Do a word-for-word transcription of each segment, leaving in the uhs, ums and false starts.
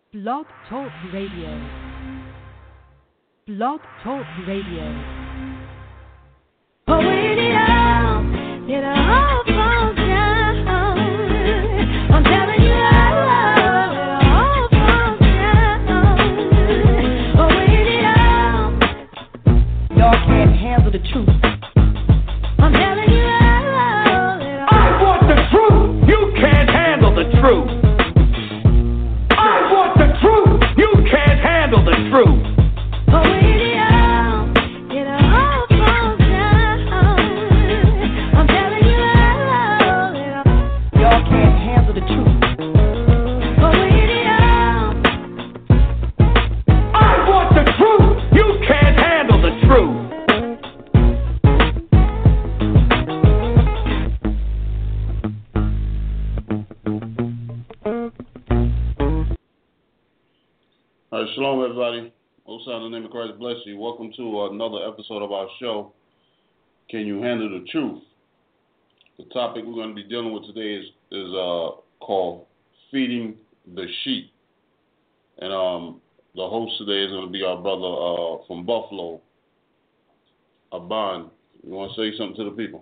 Blog Talk Radio. Blog Talk Radio. But when it all, it all falls down. I'm telling you, all, it all falls down. But when it all, y'all can't handle the truth. I'm telling you, all, it all. I want the truth. You can't handle the truth. I want the truth. You can't handle the truth. But when it all, it all falls down. I'm telling you, all, it all. Y'all can't handle the truth. But when it all, I want the truth. You can't handle the truth. All right, shalom, everybody. Most in the name of Christ bless you. Welcome to another episode of our show, Can You Handle the Truth? The topic we're going to be dealing with today is is uh, called Feeding the Sheep. And um, the host today is going to be our brother uh, from Buffalo, Aban. You want to say something to the people?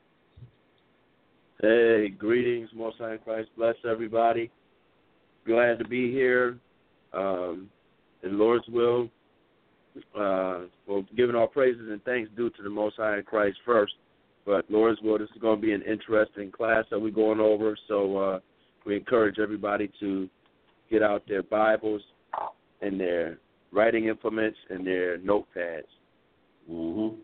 Hey, greetings, Most High in Christ. Bless everybody. Glad to be here. Um, in Lord's will, uh, well, giving all praises and thanks due to the Most High in Christ first. But Lord's will, this is going to be an interesting class that we're going over. So uh, we encourage everybody to get out their Bibles and their writing implements and their notepads. Mm-hmm.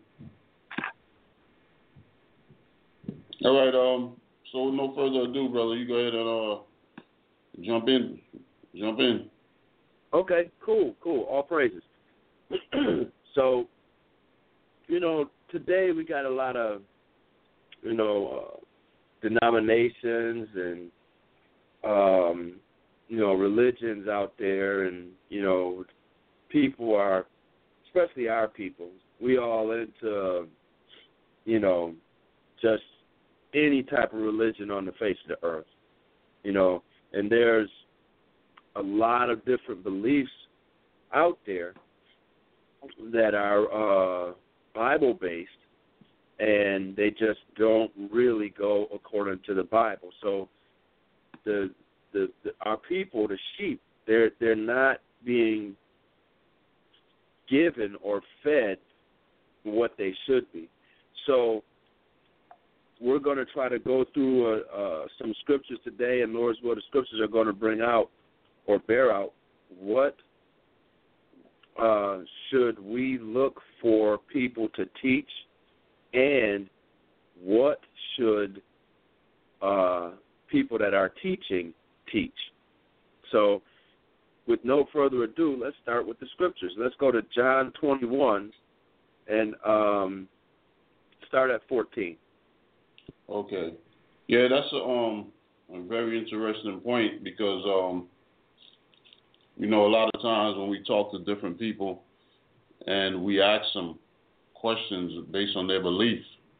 All right. Um. So with no further ado, brother, you go ahead and uh jump in. Jump in. Okay, cool, cool. All praises. So, you know, today we got a lot of, you know, uh, denominations and, um, you know, religions out there, and, you know, people are, especially our people, we all into, you know, just any type of religion on the face of the earth, you know, and there's a lot of different beliefs out there that are uh, Bible-based, and they just don't really go according to the Bible. So the, the, the our people, the sheep, they're they're not being given or fed what they should be. So we're going to try to go through uh, uh, some scriptures today, and Lord's will, the scriptures are going to bring out or bear out what uh, should we look for people to teach, and what should uh, people that are teaching teach. So with no further ado, let's start with the scriptures. Let's go to John twenty-one and um, start at fourteen. Okay. Yeah, that's a, um, a very interesting point because, um, you know, a lot of times when we talk to different people and we ask them questions based on their belief,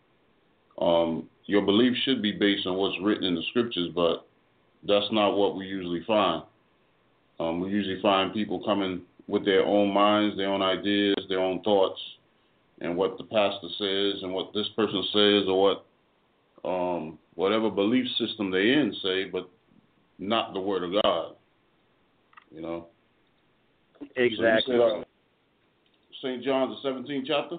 um, your belief should be based on what's written in the scriptures, but that's not what we usually find. Um, we usually find people coming with their own minds, their own ideas, their own thoughts, and what the pastor says and what this person says or what um, whatever belief system they're in say, but not the word of God. You know? Exactly. So uh, Saint John, the seventeenth chapter?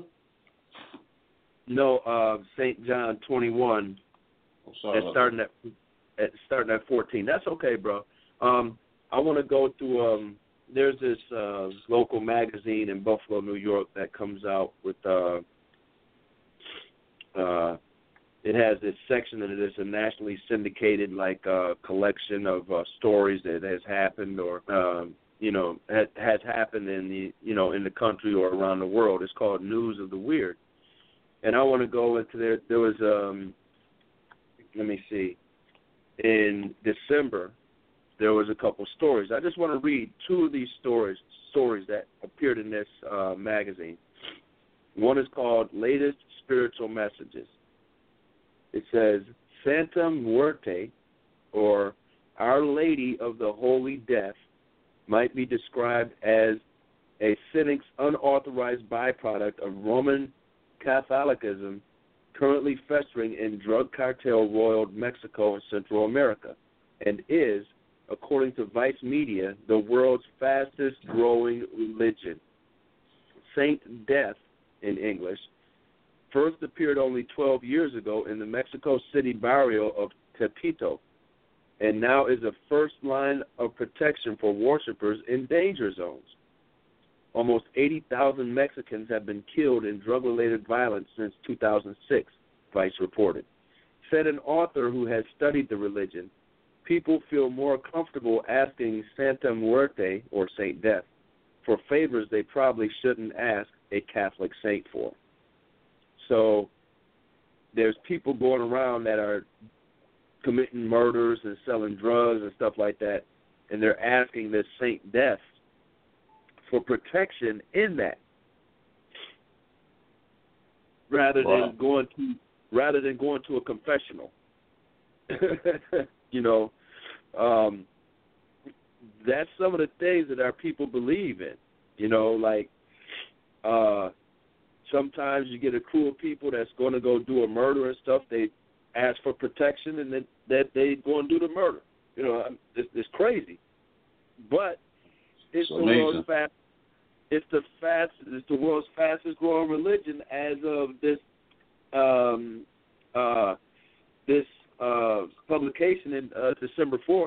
No, uh, Saint John twenty-one. Oh, sorry That's starting that. at, at starting at fourteen. That's okay, bro. Um, I want to go through. Um, there's this uh, local magazine in Buffalo, New York, that comes out with. Uh, uh, it has this section that is a nationally syndicated, like, uh, collection of uh, stories that has happened or. Um, you know, has, has happened in the, you know, in the country or around the world. It's called News of the Weird. And I want to go into there. There was, um, let me see, in December, there was a couple stories. I just want to read two of these stories, stories that appeared in this uh, magazine. One is called Latest Spiritual Messages. It says, Santa Muerte, or Our Lady of the Holy Death, might be described as a cynic's unauthorized byproduct of Roman Catholicism currently festering in drug cartel-roiled Mexico and Central America, and is, according to Vice Media, the world's fastest-growing religion. Saint Death, in English, first appeared only twelve years ago in the Mexico City barrio of Tepito, and now is a first line of protection for worshipers in danger zones. Almost eighty thousand Mexicans have been killed in drug-related violence since two thousand six, Vice reported. Said an author who has studied the religion, people feel more comfortable asking Santa Muerte, or Saint Death, for favors they probably shouldn't ask a Catholic saint for. So there's people going around that are committing murders and selling drugs and stuff like that, and they're asking this Saint Death for protection in that, rather wow. than going to rather than going to a confessional. you know, um, that's some of the things that our people believe in. You know, like uh, sometimes you get a crew of people that's going to go do a murder and stuff. They ask for protection, and then that they go and do the murder. You know, it's, it's crazy, but it's, it's the world's fast. It's the fast. It's the world's fastest growing religion as of this um, uh, this uh, publication in uh, December fourth.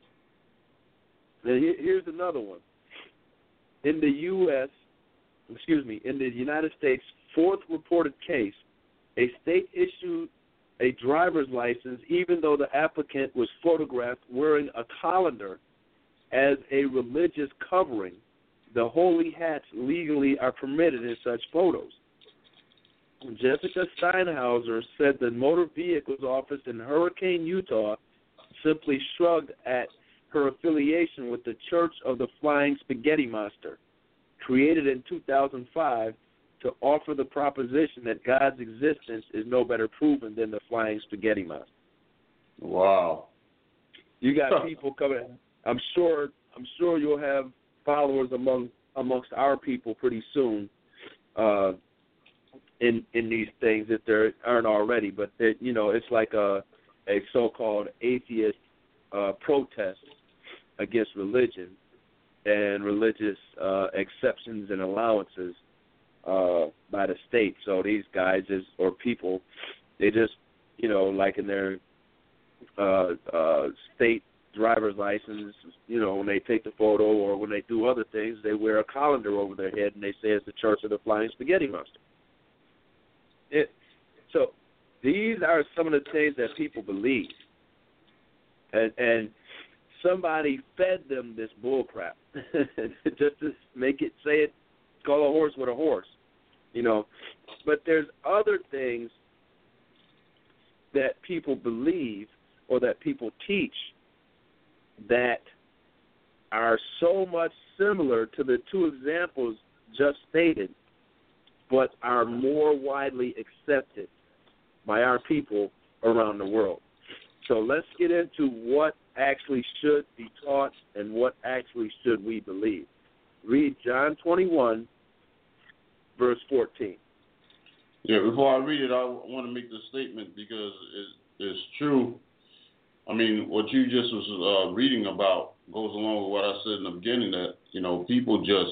Now, here's another one. In the U S, excuse me, in the United States, fourth reported case, a state issued a driver's license even though the applicant was photographed wearing a colander as a religious covering. The holy hats legally are permitted in such photos. Jessica Steinhauser said the motor vehicles office in Hurricane, Utah, simply shrugged at her affiliation with the Church of the Flying Spaghetti Monster, created in two thousand five to offer the proposition that God's existence is no better proven than the Flying Spaghetti Monster. Wow. You got people coming. I'm sure. I'm sure you'll have followers among amongst our people pretty soon uh, in in these things if there aren't already. But that, you know, it's like a a so-called atheist uh, protest against religion and religious uh, exceptions and allowances uh, by the state. So these guys is or people, they just, you know, like in their uh, uh, state driver's license, you know, when they take the photo or when they do other things, they wear a colander over their head and they say it's the Church of the Flying Spaghetti Monster. It, so these are some of the things that people believe. And, and somebody fed them this bull crap just to make it, say it, call a horse with a horse, you know. But there's other things that people believe or that people teach that are so much similar to the two examples just stated, but are more widely accepted by our people around the world. So let's get into what actually should be taught and what actually should we believe. Read John twenty-one, verse fourteen. Yeah, before I read it, I want to make this statement because it, it's true. I mean, what you just was uh, reading about goes along with what I said in the beginning, that, you know, people just,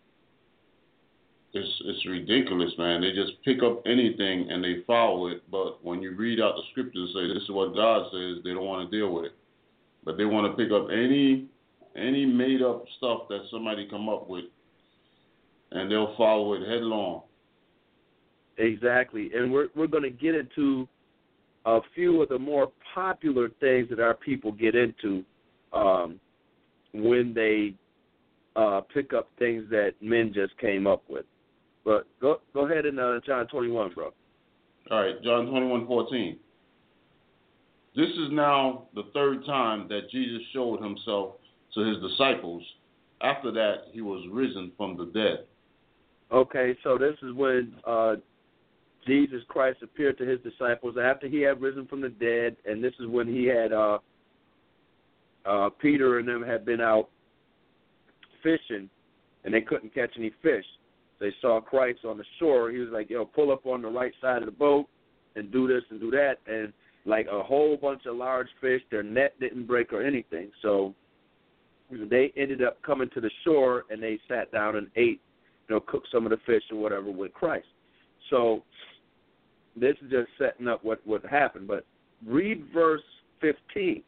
it's it's ridiculous, man. They just pick up anything and they follow it. But when you read out the scriptures and say this is what God says, they don't want to deal with it. But they want to pick up any any made up stuff that somebody come up with, and they'll follow it headlong. Exactly, and we're we're going to get into a few of the more popular things that our people get into um, when they uh, pick up things that men just came up with. But go go ahead and uh, John twenty-one, bro. All right, John twenty-one fourteen. This is now the third time that Jesus showed himself to his disciples. After that, he was risen from the dead. Okay, so this is when uh, Jesus Christ appeared to his disciples after he had risen from the dead, and this is when he had uh, uh, Peter and them had been out fishing, and they couldn't catch any fish. They saw Christ on the shore. He was like, yo, pull up on the right side of the boat and do this and do that. And, like, a whole bunch of large fish, their net didn't break or anything. So they ended up coming to the shore, and they sat down and ate, you know, cooked some of the fish or whatever with Christ. So this is just setting up what, what happened. But read verse fifteen.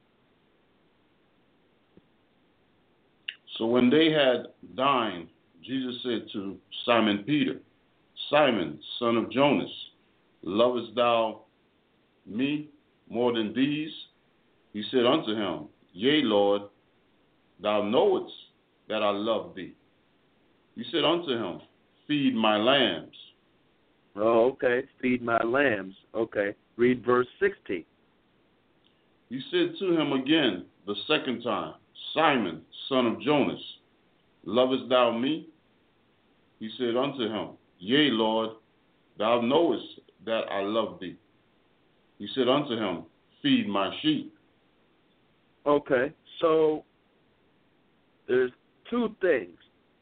So when they had dined, Jesus said to Simon Peter, Simon, son of Jonas, lovest thou me more than these? He said unto him, Yea, Lord, thou knowest that I love thee. He said unto him, Feed my lambs. Oh, okay. Feed my lambs. Okay. Read verse sixteen. He said to him again the second time, Simon, son of Jonas, lovest thou me? He said unto him, Yea, Lord, thou knowest that I love thee. He said unto him, Feed my sheep. Okay, so there's two things.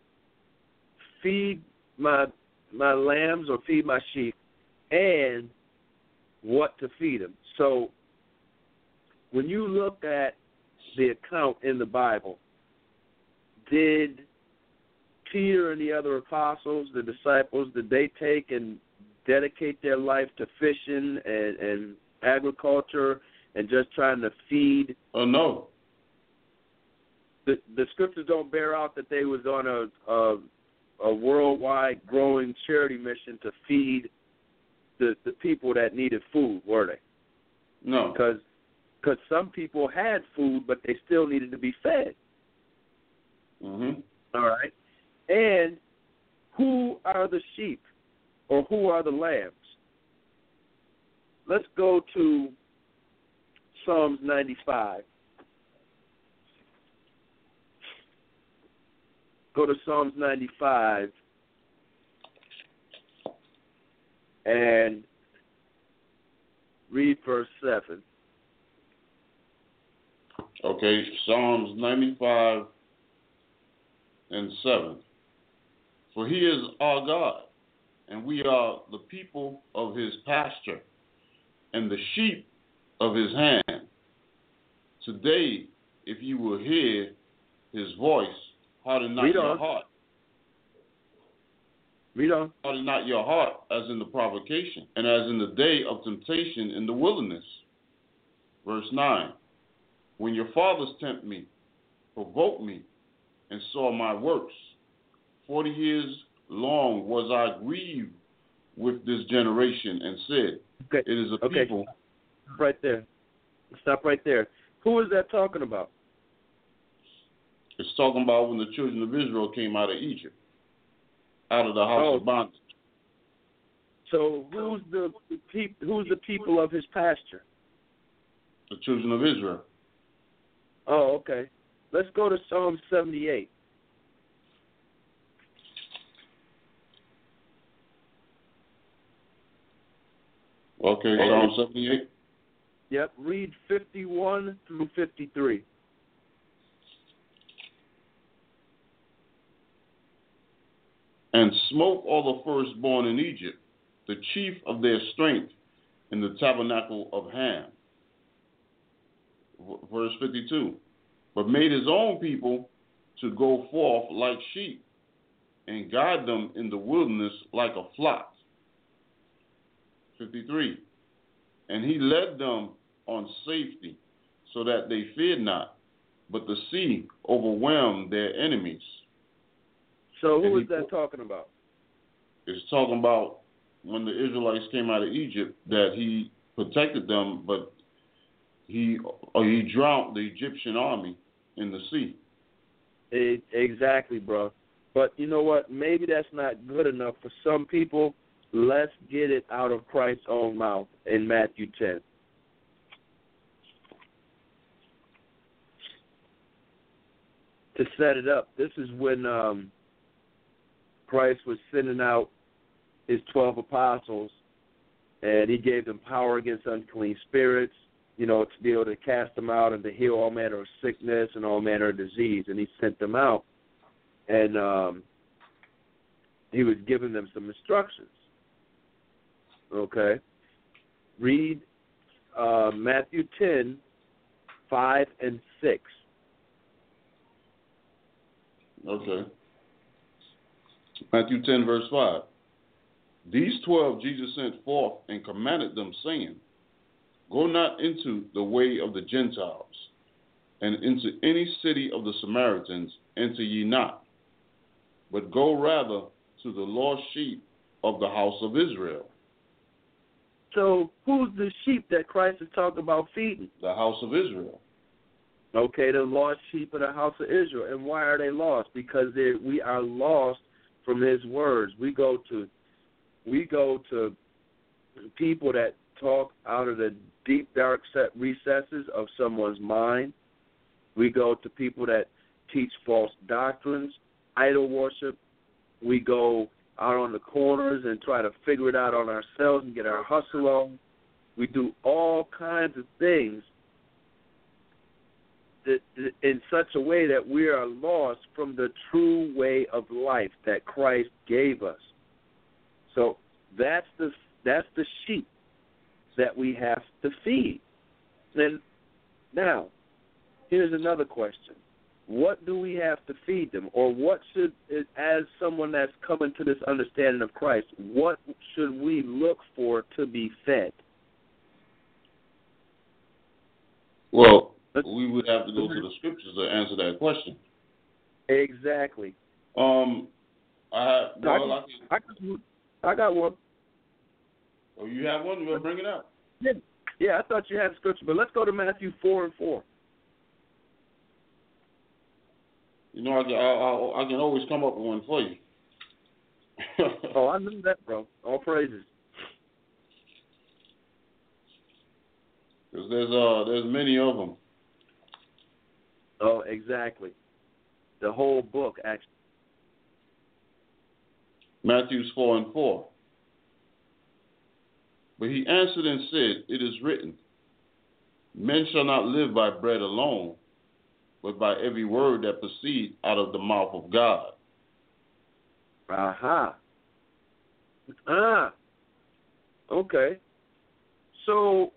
Feed my my lambs or feed my sheep, and what to feed them. So when you look at the account in the Bible, did Peter and the other apostles, the disciples, did they take and dedicate their life to fishing and, and agriculture and just trying to feed? Oh, no. The, the scriptures don't bear out that they was on a, a, a worldwide growing charity mission to feed the, the people that needed food, were they? No. Because because some people had food, but they still needed to be fed. Mm-hmm. All right. And who are the sheep or who are the lambs? Let's go to Psalms ninety-five. Go to Psalms ninety-five and read verse seven. Okay, Psalms ninety-five and seven. For he is our God, and we are the people of his pasture, and the sheep of his hand. Today, if you will hear his voice, harden not Read your on. heart. Read on. Harden not your heart as in the provocation, and as in the day of temptation in the wilderness. Verse nine. When your fathers tempt me, provoked me, and saw my works, forty years long was I grieved with this generation, and said, Okay. It is a okay. people. Right there. Stop right there. Who is that talking about? It's talking about when the children of Israel came out of Egypt, out of the house Oh. of bondage. So who's the peop, who's the people of his pasture? The children of Israel. Oh, okay. Let's go to Psalm seventy-eight. Okay, Psalm seventy-eight. Yep. Read fifty-one through fifty-three. And smote all the firstborn in Egypt, the chief of their strength, in the tabernacle of Ham. V- Verse fifty-two. But made his own people to go forth like sheep, and guide them in the wilderness like a flock. fifty-three. And he led them on safety, so that they feared not, but the sea overwhelmed their enemies. So who And is he that put- talking about? It's talking about when the Israelites came out of Egypt, that he protected them, but he or he drowned the Egyptian army in the sea. E- Exactly, bro. But you know what? Maybe that's not good enough for some people. Let's get it out of Christ's own mouth in Matthew ten. To set it up, this is when um, Christ was sending out his twelve apostles, and he gave them power against unclean spirits, you know, to be able to cast them out and to heal all manner of sickness and all manner of disease. And he sent them out. and um, he was giving them some instructions. Okay? Read uh, Matthew ten, five and six. Okay. Matthew ten, verse five. These twelve Jesus sent forth and commanded them, saying, Go not into the way of the Gentiles, and into any city of the Samaritans enter ye not, but go rather to the lost sheep of the house of Israel. So who's the sheep that Christ is talking about feeding? The house of Israel. Okay, the lost sheep of the house of Israel. And why are they lost? Because they, we are lost from his words. We go to we go to people that talk out of the deep, dark set recesses of someone's mind. We go to people that teach false doctrines, idol worship. We go out on the corners and try to figure it out on ourselves and get our hustle on. We do all kinds of things that, in such a way that we are lost from the true way of life that Christ gave us. So that's the that's the sheep that we have to feed. And now, here's another question. What do we have to feed them? Or what should, as someone that's coming to this understanding of Christ, what should we look for to be fed? Well, we would have to go to the scriptures to answer that question. Exactly. Um, I, well, I, I, I got one. Oh, you have one? You want to bring it up? Yeah. yeah, I thought you had scripture, but let's go to Matthew four and four. You know, I can, I, I, I can always come up with one for you. Oh, I knew that, bro. All praises. Because there's uh there's many of them. Oh, exactly. The whole book, actually. Matthew four and four. But he answered and said, It is written, Men shall not live by bread alone, but by every word that proceeds out of the mouth of God. Aha. Ah. Okay. So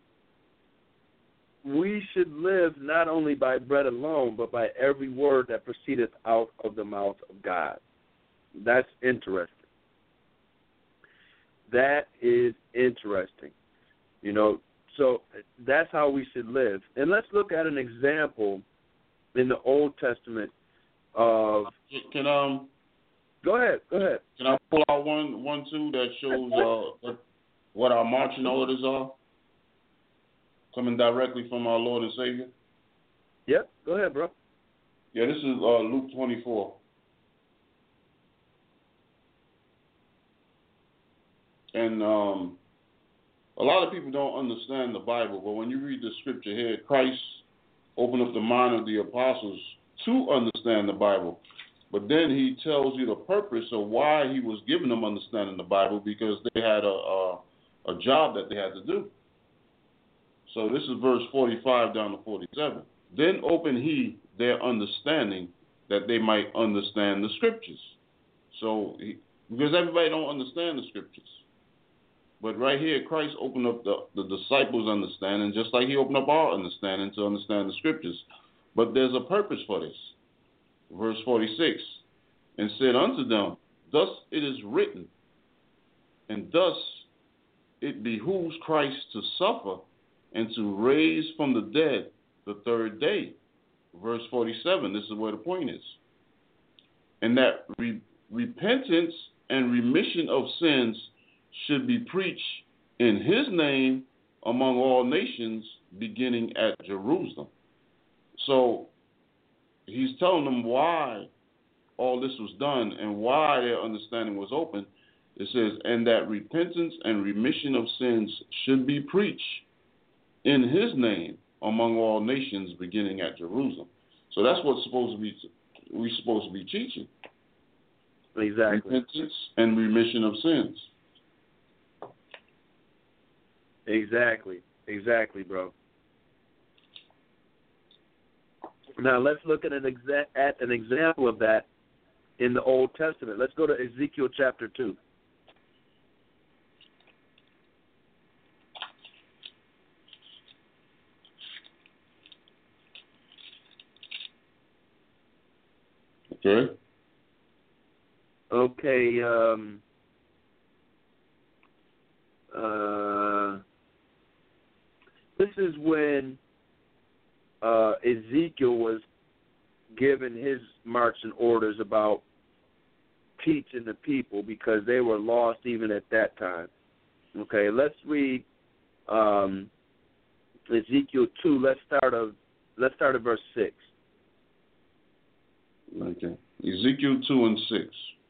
we should live not only by bread alone, but by every word that proceedeth out of the mouth of God. That's interesting. That is interesting. You know, so that's how we should live. And let's look at an example in the Old Testament of... Can um Go ahead, go ahead. Can I pull out one one too that shows uh what our marching orders are? Coming directly from our Lord and Savior? Yep, go ahead, bro. Yeah, this is uh, Luke twenty-four. And um, a lot of people don't understand the Bible, but when you read the scripture here, Christ opened up the mind of the apostles to understand the Bible. But then he tells you the purpose of why he was giving them understanding the Bible, because they had a, a, a job that they had to do. So this is verse forty-five down to forty-seven. Then opened he their understanding that they might understand the scriptures. So, he, because everybody don't understand the scriptures. But right here, Christ opened up the, the disciples' understanding, just like he opened up our understanding to understand the scriptures. But there's a purpose for this. Verse forty-six, and said unto them, Thus it is written, and thus it behooves Christ to suffer and to raise from the dead the third day. Verse forty-seven, this is where the point is. And that re- repentance and remission of sins should be preached in his name among all nations, beginning at Jerusalem. So he's telling them why all this was done and why their understanding was open. It says, and that repentance and remission of sins should be preached in his name among all nations, beginning at Jerusalem. So that's what's supposed to be we're supposed to be teaching. Exactly. Repentance and remission of sins. Exactly. Exactly, bro. Now let's look at an exa- at an example of that in the Old Testament. Let's go to Ezekiel chapter two. Okay. Okay. Um, uh, this is when uh, Ezekiel was given his marching orders about teaching the people because they were lost even at that time. Okay, let's read um, Ezekiel two. Let's start of let's start at verse six. Okay. Ezekiel two and six.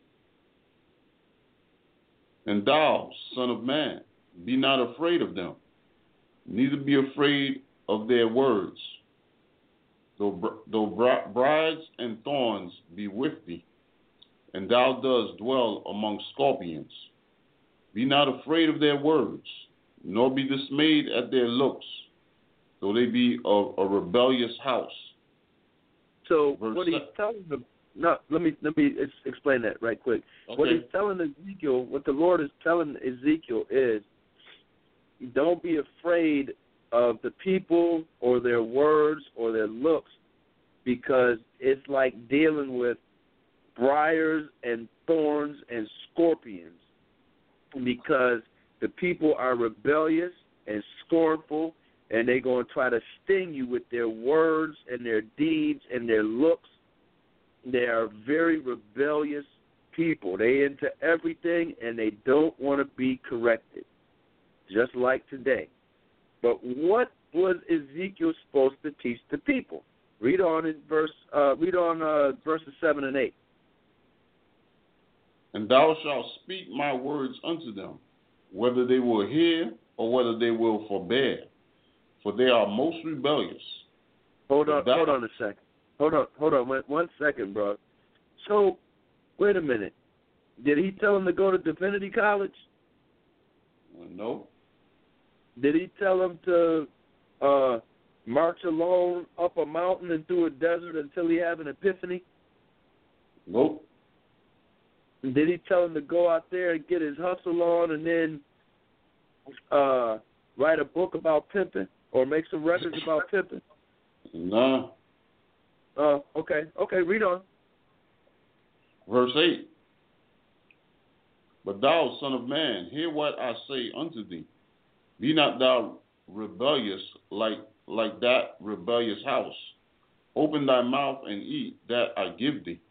And thou, son of man, be not afraid of them, neither be afraid of their words. Though, though brides and thorns be with thee, and thou dost dwell among scorpions, be not afraid of their words, nor be dismayed at their looks, though they be a, a rebellious house. So Verse what he's telling them, no, let me let me explain that right quick. Okay. What he's telling Ezekiel, what the Lord is telling Ezekiel is, don't be afraid of the people or their words or their looks, because it's like dealing with briars and thorns and scorpions, because the people are rebellious and scornful, and they're going to try to sting you with their words and their deeds and their looks. They are very rebellious people. They into everything, and they don't want to be corrected, just like today. But what was Ezekiel supposed to teach the people? Read on in verse. Uh, read on uh, verses seven and eight. And thou shalt speak my words unto them, whether they will hear or whether they will forbear, for they are most rebellious. Hold on, thou, hold on a second. Hold on, hold on, one, one second, bro. So, wait a minute. Did he tell him to go to Divinity College? No. Did he tell him to uh, march alone up a mountain and through a desert until he have an epiphany? Nope. Did he tell him to go out there and get his hustle on and then uh, write a book about pimping or make some records about pimping? No. Uh, okay, okay, read on. Verse eight. But thou, son of man, hear what I say unto thee. Be not thou rebellious like like that rebellious house. Open thy mouth and eat that I give thee.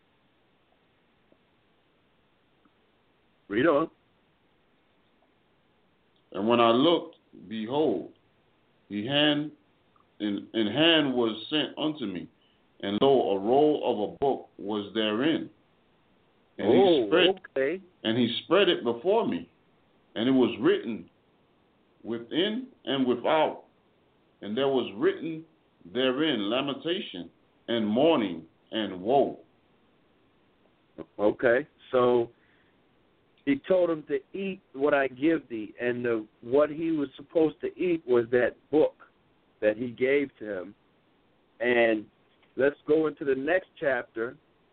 Read on. And when I looked, behold, the hand in, in hand was sent unto me, and lo, a roll of a book was therein. And oh, he spread okay. and he spread it before me, and it was written within and without, and there was written therein lamentation and mourning and woe. Okay, so he told him to eat what I give thee, and the, what he was supposed to eat was that book that he gave to him. And let's go into the next chapter,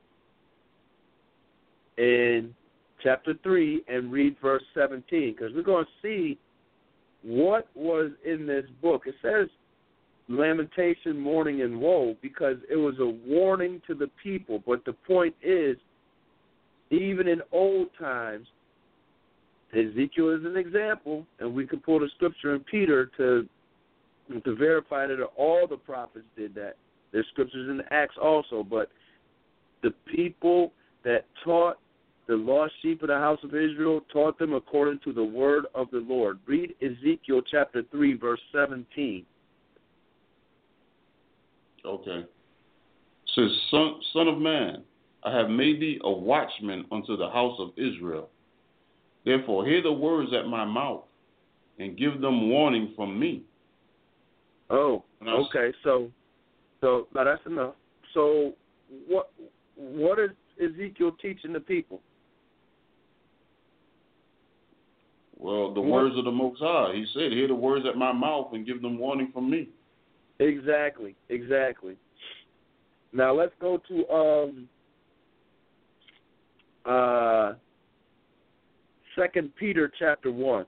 in chapter three, and read verse seventeen, because we're going to see what was in this book. It says lamentation, mourning, and woe, because it was a warning to the people. But the point is, even in old times, Ezekiel is an example, and we could pull the scripture in Peter to to verify that all the prophets did that. There's scriptures in the Acts also, but the people that taught the lost sheep of the house of Israel taught them according to the word of the Lord. Read Ezekiel chapter three, verse seventeen. Okay. It says, son, son of man, I have made thee a watchman unto the house of Israel. Therefore, hear the words at my mouth, and give them warning from me. Oh, okay. So, so now that's enough. So, what what is Ezekiel teaching the people? Well, the What? words of the Most High. He said, hear the words at my mouth, and give them warning from me. Exactly, exactly. Now let's go to um, uh, Second Peter chapter one.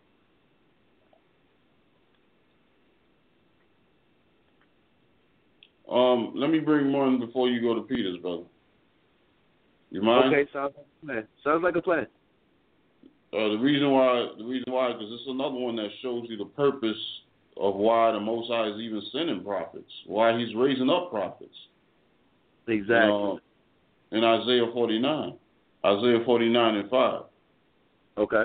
Um, let me bring one before you go to Peter's, brother. You mind? Okay, sounds like a plan. Sounds like a plan. Uh, the reason why, the reason why, because it's another one that shows you the purpose of why the Most High is even sending prophets, why He's raising up prophets. Exactly. Uh, in Isaiah forty-nine, Isaiah forty-nine and five. Okay.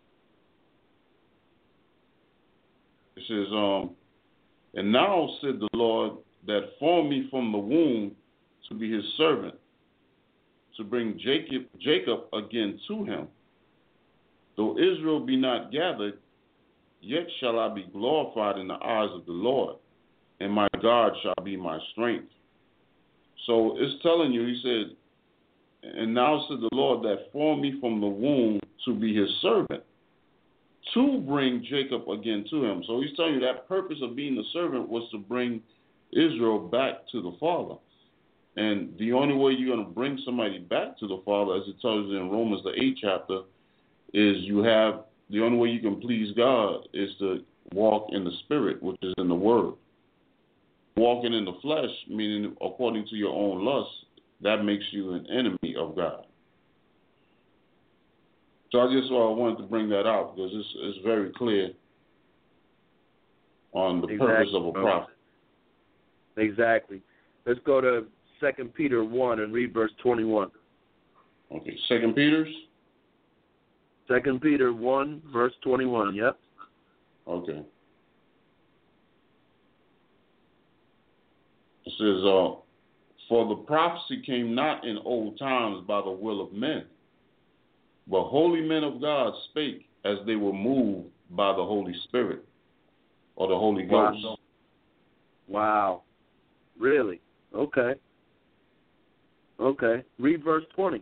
It says, um, and now said the Lord that formed me from the womb to be His servant, to bring Jacob, Jacob again to Him. Though Israel be not gathered, yet shall I be glorified in the eyes of the Lord, and my God shall be my strength. So it's telling you, He said, and now said the Lord that formed me from the womb to be His servant, to bring Jacob again to Him. So He's telling you that purpose of being the servant was to bring Israel back to the Father. And the only way you're going to bring somebody back to the Father, as it tells you in Romans, the eighth chapter, is you have, the only way you can please God is to walk in the Spirit, which is in the Word. Walking in the flesh, meaning according to your own lust, that makes you an enemy of God. So I just uh, wanted to bring that out because it's, it's very clear on the Exactly. purpose of a prophet. Exactly. Let's go to Second Peter one and read verse twenty-one. Okay, Second Peter's? Second Peter one, verse twenty-one, yep. Okay. It says, uh, for the prophecy came not in old times by the will of men, but holy men of God spake as they were moved by the Holy Spirit, or the Holy Ghost. Wow. Wow. Really? Okay. Okay. Read verse twenty.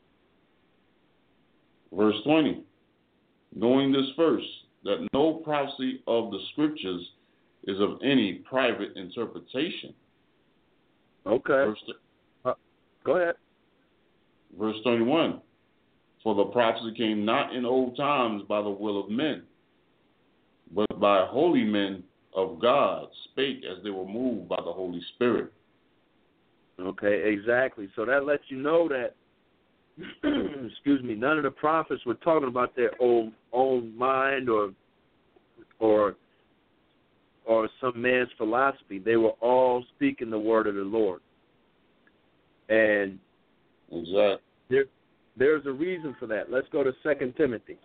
Verse twenty. Knowing this first, that no prophecy of the Scriptures is of any private interpretation. Okay. Verse, uh, go ahead. verse twenty-one. For the prophecy came not in old times by the will of men, but by holy men of God spake as they were moved by the Holy Spirit. Okay, exactly. So that lets you know that, excuse me, none of the prophets were talking about their own own mind or or or some man's philosophy. They were all speaking the word of the Lord. And Exactly. there, there's a reason for that. Let's go to Second Timothy.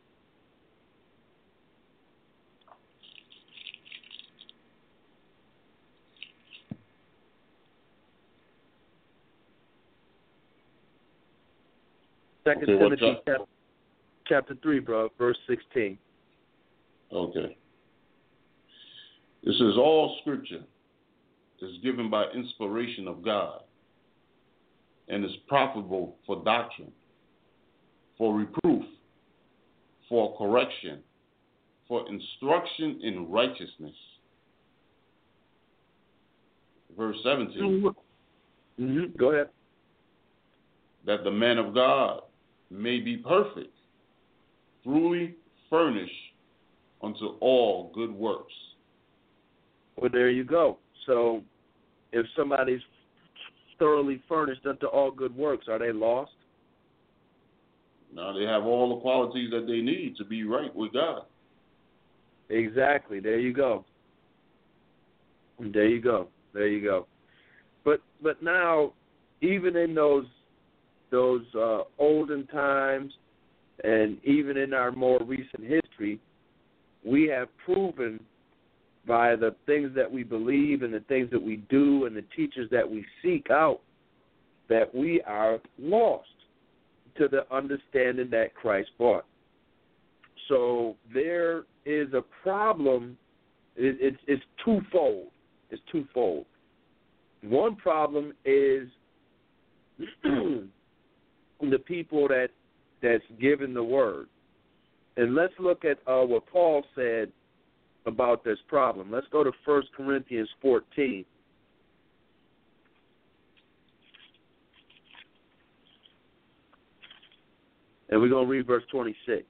Second Okay, what Timothy chap- chapter, chapter three, bro, verse sixteen. Okay. This is all Scripture is given by inspiration of God and is profitable for doctrine, for reproof, for correction, for instruction in righteousness. Verse seventeen. Mm-hmm. Go ahead. That the man of God may be perfect, truly furnished unto all good works. Well, there you go. So if somebody's thoroughly furnished unto all good works, are they lost? Now they have all the qualities that they need to be right with God. Exactly. There you go. There you go. There you go. But but now, even in those those uh, olden times, and even in our more recent history, we have proven by the things that we believe and the things that we do and the teachers that we seek out that we are lost to the understanding that Christ brought. So there is a problem. It, it's, it's twofold. It's twofold. One problem is the people that that's given the word. And let's look at uh, what Paul said about this problem. Let's go to First Corinthians fourteen. And we're going to read verse twenty-six.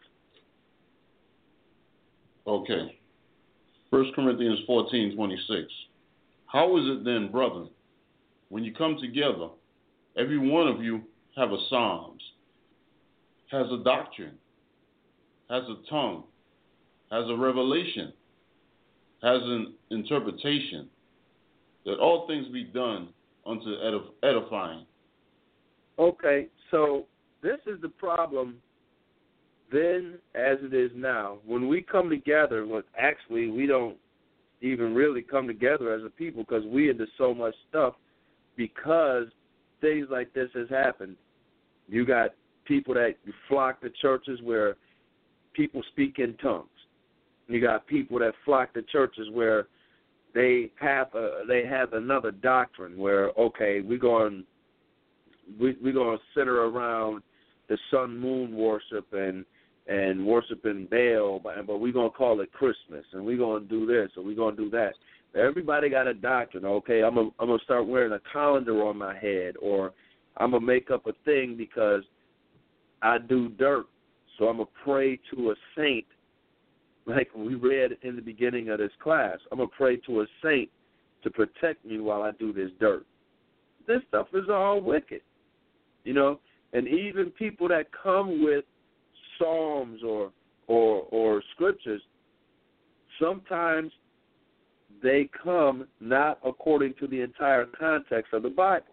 Okay. First Corinthians fourteen twenty-six. How is it then, brethren, when you come together, every one of you have a psalms, has a doctrine, has a tongue, has a revelation, has an interpretation, that all things be done unto edif- edifying. Okay, so this is the problem then as it is now. When we come together, well, actually we don't even really come together as a people because we into so much stuff because things like this has happened. You got people that flock to churches where people speak in tongues. You got people that flock to churches where they have a, they have another doctrine where, okay, we're going we, we're going to center around the sun moon worship and and worshiping Baal, but, but we're going to call it Christmas, and we're going to do this, or we're going to do that. Everybody got a doctrine. Okay, I'm going I'm to start wearing a colander on my head, or I'm going to make up a thing because I do dirt, so I'm going to pray to a saint, like we read in the beginning of this class. I'm going to pray to a saint to protect me while I do this dirt. This stuff is all wicked, you know, and even people that come with psalms or or or scriptures, sometimes they come not according to the entire context of the Bible.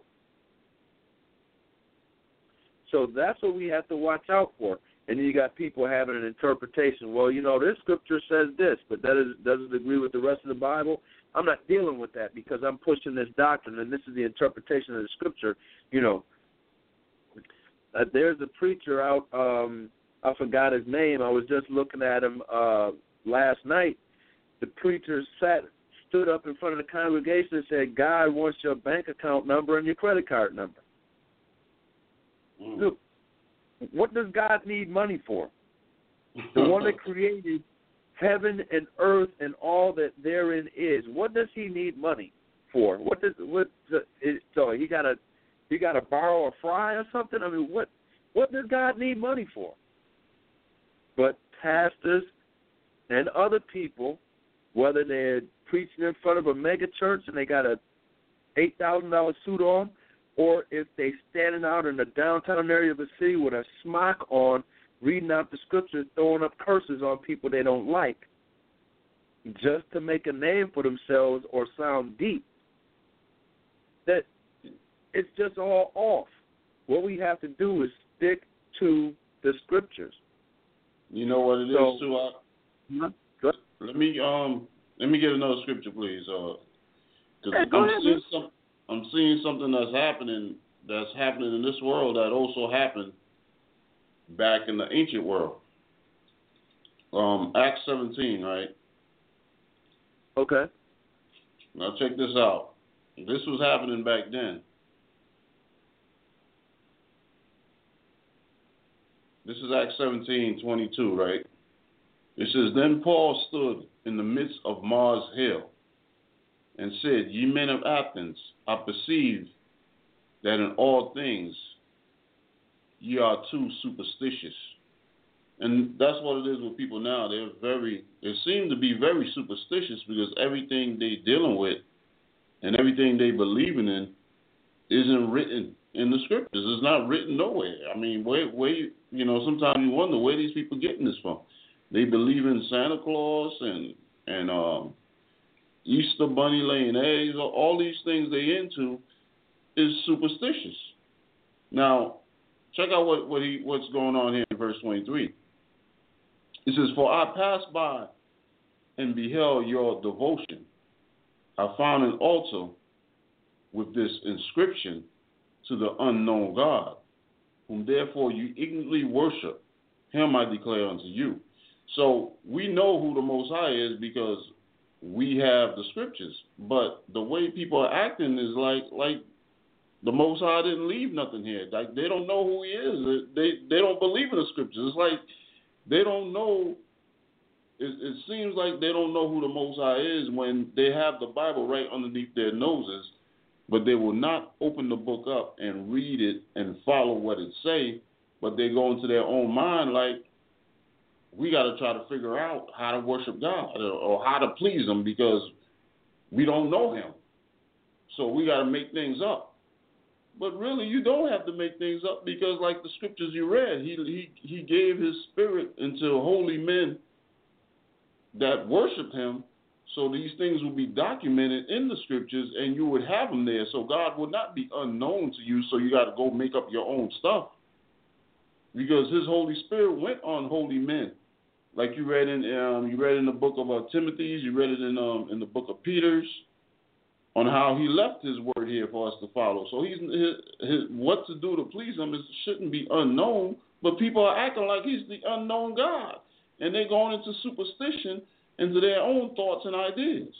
So that's what we have to watch out for. And then you got people having an interpretation. Well, you know, this scripture says this, but that is, doesn't agree with the rest of the Bible. I'm not dealing with that because I'm pushing this doctrine, and this is the interpretation of the scripture. You know, uh, there's a preacher out, um, I forgot his name. I was just looking at him uh, last night. The preacher sat, stood up in front of the congregation and said, God wants your bank account number and your credit card number. Mm. Look, what does God need money for? The one that created heaven and earth and all that therein is. What does he need money for? What does what? So he got to he got to borrow a fry or something? I mean, what what does God need money for? But pastors and other people, whether they're preaching in front of a mega church and they got a eight thousand dollars suit on, or if they standing out in the downtown area of a city with a smock on, reading out the scriptures, throwing up curses on people they don't like, just to make a name for themselves or sound deep, that it's just all off. What we have to do is stick to the scriptures. You know what it so, is too. I, mm-hmm. Let me um let me get another scripture, please. Uh, cause hey, I'm ahead, seeing some, I'm seeing something that's happening that's happening in this world that also happened back in the ancient world. Um, Acts seventeen, right? Okay. Now check this out. This was happening back then. This is Acts seventeen twenty-two, right? It says, Then Paul stood in the midst of Mars Hill and said, Ye men of Athens, I perceive that in all things ye are too superstitious. And that's what it is with people now. They're very, they seem to be very superstitious because everything they're dealing with and everything they believing in isn't written in the scriptures. It's not written nowhere. I mean, where, where you, you know, sometimes you wonder where these people getting this from. They believe in Santa Claus and and um, Easter Bunny laying eggs. All these things they into is superstitious. Now, check out what, what he what's going on here in verse twenty-three. It says, For I passed by and beheld your devotion. I found an altar with this inscription, to the unknown God, whom therefore you ignorantly worship. Him I declare unto you. So we know who the Most High is because we have the scriptures. But the way people are acting is like like the Most High didn't leave nothing here. Like they don't know who He is. They they don't believe in the scriptures. It's like they don't know. It, it seems like they don't know who the Most High is when they have the Bible right underneath their noses, but they will not open the book up and read it and follow what it say but they go into their own mind like, we got to try to figure out how to worship God or how to please him because we don't know him. So we got to make things up. But really, you don't have to make things up because like the scriptures you read, he he, he gave his spirit into holy men that worship him. So these things will be documented in the scriptures and you would have them there. So God would not be unknown to you. So you got to go make up your own stuff because his Holy Spirit went on holy men. Like you read in um, you read in the book of uh, Timothy's, you read it in um, in the book of Peter's, on how he left his word here for us to follow. So he's his, his, what to do to please him is shouldn't be unknown, but people are acting like he's the unknown God, and they're going into superstition, into their own thoughts and ideas.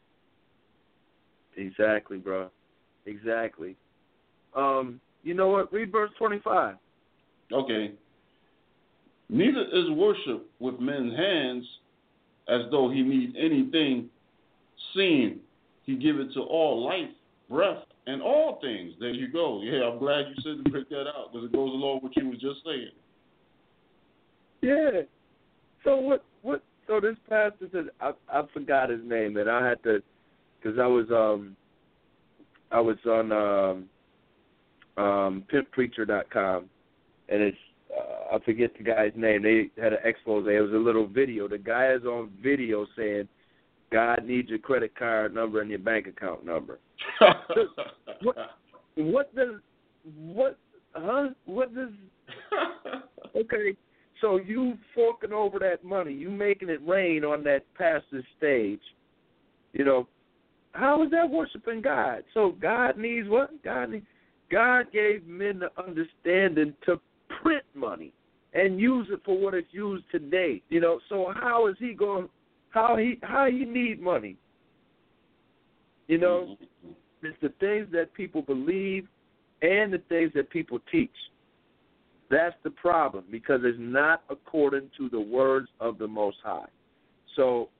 Exactly, bro. Exactly. Um, you know what? Read verse twenty-five. Okay. Neither is worship with men's hands as though he need anything seen. He give it to all life, breath, and all things. There you go. Yeah, I'm glad you said to pick that out because it goes along with what you was just saying. Yeah. So what? What? So this pastor said, I, I forgot his name, and I had to, because I was um, I was on um, um, pimp preacher dot com, and it's uh, I forget the guy's name. They had an expose. It was a little video. The guy is on video saying, God needs your credit card number and your bank account number. what, what does, what, huh? What does, okay, so you forking over that money, you making it rain on that pastor's stage, you know, how is that worshiping God? So God needs what? God needs, God gave men the understanding to print money and use it for what it's used today, you know, so how is he going How he how he need money? You know, it's the things that people believe and the things that people teach. That's the problem because it's not according to the words of the Most High. So,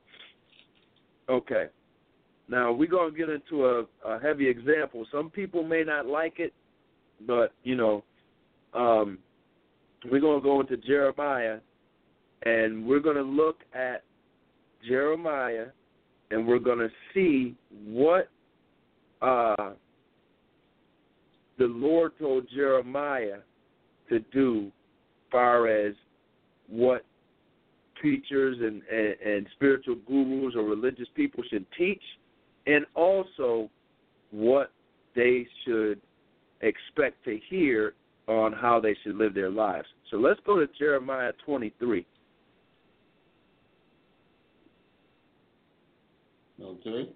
okay. Now, we're going to get into a, a heavy example. Some people may not like it, but, you know, um, we're going to go into Jeremiah, and we're going to look at Jeremiah, and we're going to see what uh, the Lord told Jeremiah to do as far as what preachers and, and, and spiritual gurus or religious people should teach, and also what they should expect to hear on how they should live their lives. So let's go to Jeremiah twenty-three. Okay.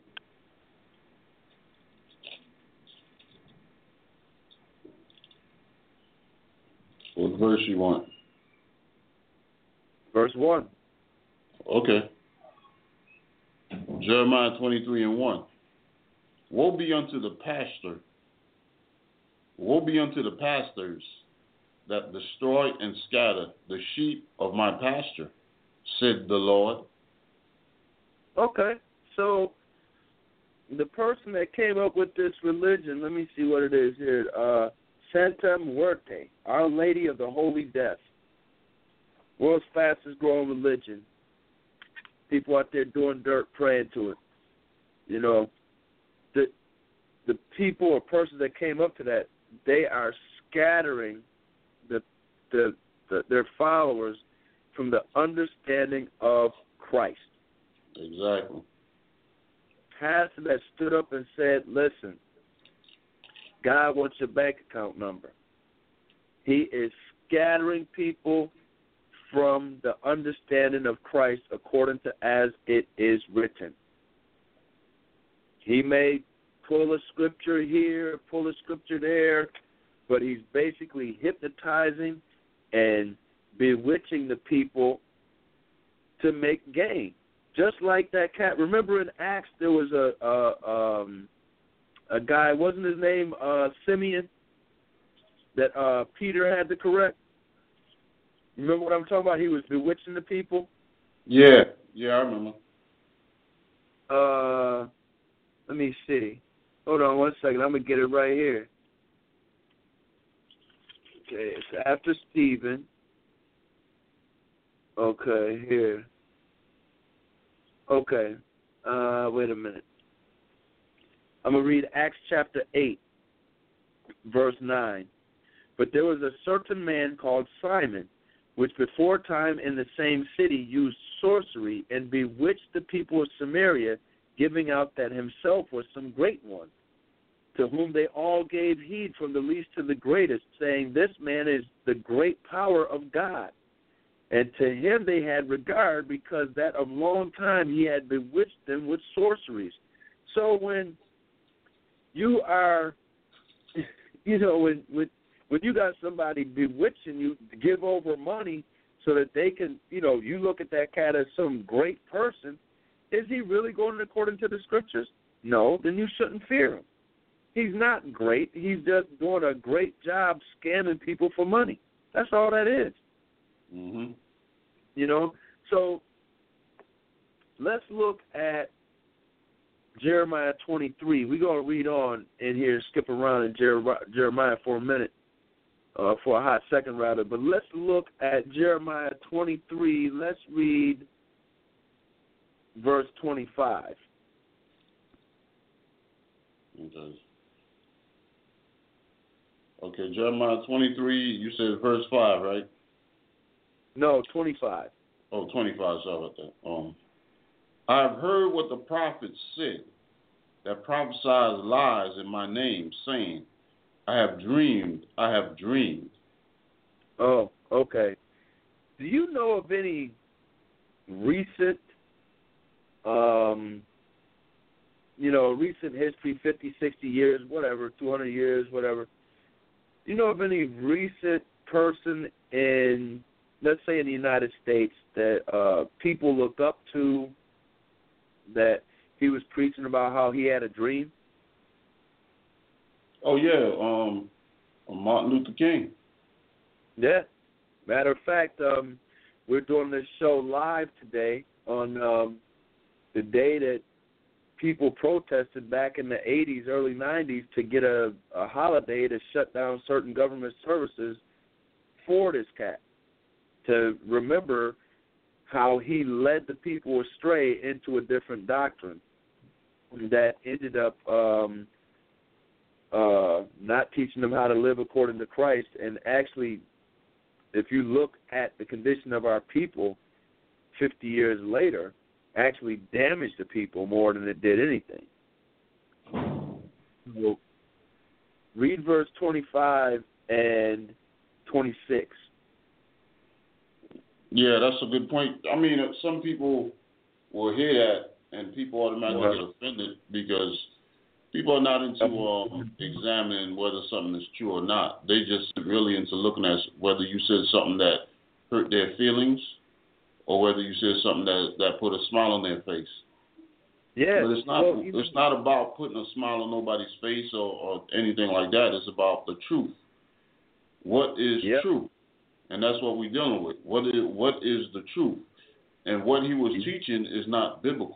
What verse you want? Verse one. Okay. Jeremiah twenty-three and one. Woe be unto the pastor, woe be unto the pastors that destroy and scatter the sheep of my pasture, said the Lord. Okay, so the person that came up with this religion, let me see what it is here, uh, Santa Muerte, Our Lady of the Holy Death, world's fastest growing religion. People out there doing dirt praying to it. You know, the the people or persons that came up to that, they are scattering the the, the their followers from the understanding of Christ. Exactly. Pastor that stood up and said, listen, God wants your bank account number. He is scattering people from the understanding of Christ according to as it is written. He may pull a scripture here, pull a scripture there, but he's basically hypnotizing and bewitching the people to make gain. Just like that cat. Remember in Acts there was a a, um, a guy, wasn't his name uh, Simeon, that uh, Peter had to correct? Remember what I'm talking about? He was bewitching the people? Yeah, yeah, I remember. Uh, let me see. Hold on one second. I'm going to get it right here. Okay, it's after Stephen. Okay, here. Okay. Uh, wait a minute. I'm going to read Acts chapter eight, verse nine. But there was a certain man called Simon, which before time in the same city used sorcery and bewitched the people of Samaria, giving out that himself was some great one, to whom they all gave heed from the least to the greatest, saying, this man is the great power of God. And to him they had regard, because that of long time he had bewitched them with sorceries. So when you are, you know, when, when, when you got somebody bewitching you to give over money so that they can, you know, you look at that cat as some great person, is he really going according to the scriptures? No, then you shouldn't fear him. He's not great. He's just doing a great job scamming people for money. That's all that is. Mm-hmm. You know, so let's look at Jeremiah twenty-three. We're going to read on in here, skip around in Jeremiah for a minute, uh, for a hot second rather. But let's look at Jeremiah twenty-three. Let's read verse twenty-five. Okay. Okay, Jeremiah twenty-three, you said verse five, right? No, twenty-five. Oh, twenty-five, sorry about that. Um, I have heard what the prophets said, that prophesies lies in my name, saying, I have dreamed, I have dreamed. Oh, okay. Do you know of any recent, um, you know, recent history, fifty, sixty years, whatever, two hundred years, whatever, do you know of any recent person in, let's say in the United States, that uh, people look up to, that he was preaching about how he had a dream? Oh, yeah, um, Martin Luther King. Yeah. Matter of fact, um, we're doing this show live today on um, the day that people protested back in the eighties, early nineties to get a, a holiday to shut down certain government services for this cat, to remember how he led the people astray into a different doctrine that ended up um, uh, not teaching them how to live according to Christ. And actually, if you look at the condition of our people fifty years later, actually damaged the people more than it did anything. So, read verse twenty-five and twenty-six. Yeah, that's a good point. I mean, some people will hear that, and people automatically Right. get offended because people are not into um, examining whether something is true or not. They just really into looking at whether you said something that hurt their feelings or whether you said something that that put a smile on their face. Yeah, But it's not well, even, it's not about putting a smile on nobody's face or, or anything like that. It's about the truth. What is Yep. true? And that's what we're dealing with. What is what is the truth? And what he was teaching is not biblical.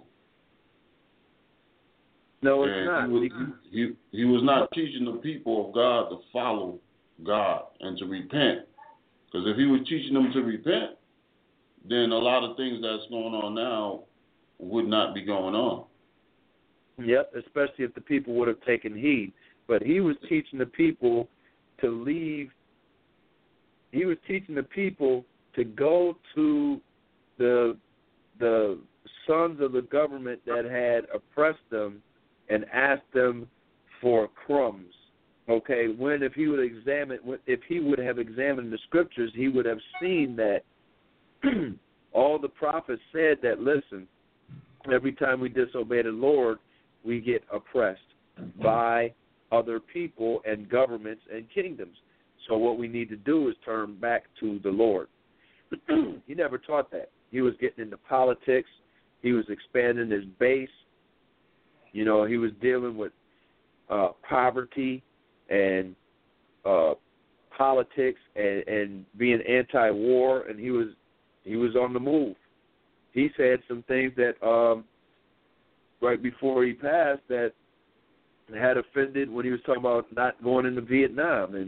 no, it's And not. He was, he, he was not teaching the people of God to follow God and to repent. Because if he was teaching them to repent, then a lot of things that's going on now would not be going on. Yep, especially if the people would have taken heed. But he was teaching the people to leave. He was teaching the people to go to the the sons of the government that had oppressed them and ask them for crumbs. Okay, when if he would examine, if he would have examined the scriptures, he would have seen that all the prophets said that, listen, every time we disobey the Lord, we get oppressed by other people and governments and kingdoms. So what we need to do is turn back to the Lord. He never taught that. He was getting into politics. He was expanding his base. You know, he was dealing with uh, poverty and uh, politics and, and being anti-war, and he was he was on the move. He said some things that um, right before he passed that had offended when he was talking about not going into Vietnam and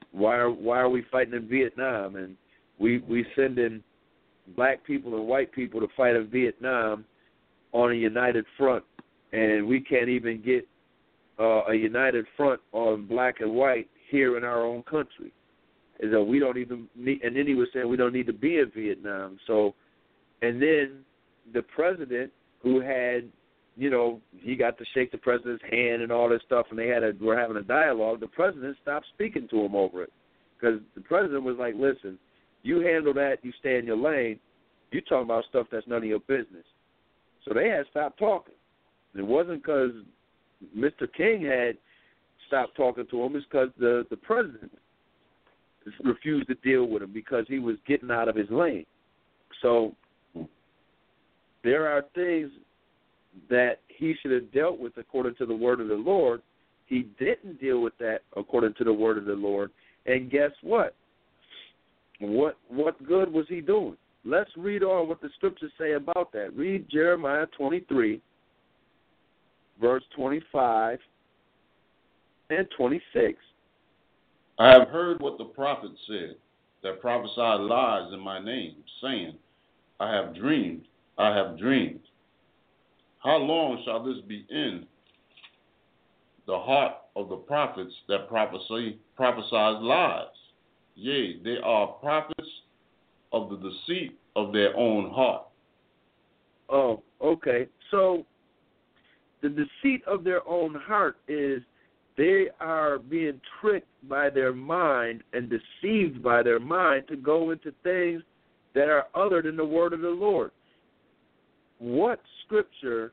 why are why are we fighting in Vietnam? And we we sending black people and white people to fight in Vietnam on a united front, and we can't even get uh, a united front on black and white here in our own country. And so we don't even need, and then he was saying we don't need to be in Vietnam. So, and then the president who had, you know, he got to shake the president's hand and all this stuff, and they had a, were having a dialogue. The president stopped speaking to him over it because the president was like, listen, you handle that, you stay in your lane. You talking about stuff that's none of your business. So they had stopped talking. It wasn't because Mister King had stopped talking to him. It's because the, the president refused to deal with him because he was getting out of his lane. So there are things that he should have dealt with according to the word of the Lord. He didn't deal with that according to the word of the Lord. And guess what? What what good was he doing? Let's read on what the scriptures say about that. Read Jeremiah twenty-three, verse twenty-five and twenty-six. I have heard what the prophets said, that prophesied lies in my name, saying, I have dreamed, I have dreamed. How long shall this be in the heart of the prophets that prophesy prophesies lies? Yea, they are prophets of the deceit of their own heart. Oh, okay. So the deceit of their own heart is they are being tricked by their mind and deceived by their mind to go into things that are other than the word of the Lord. What scripture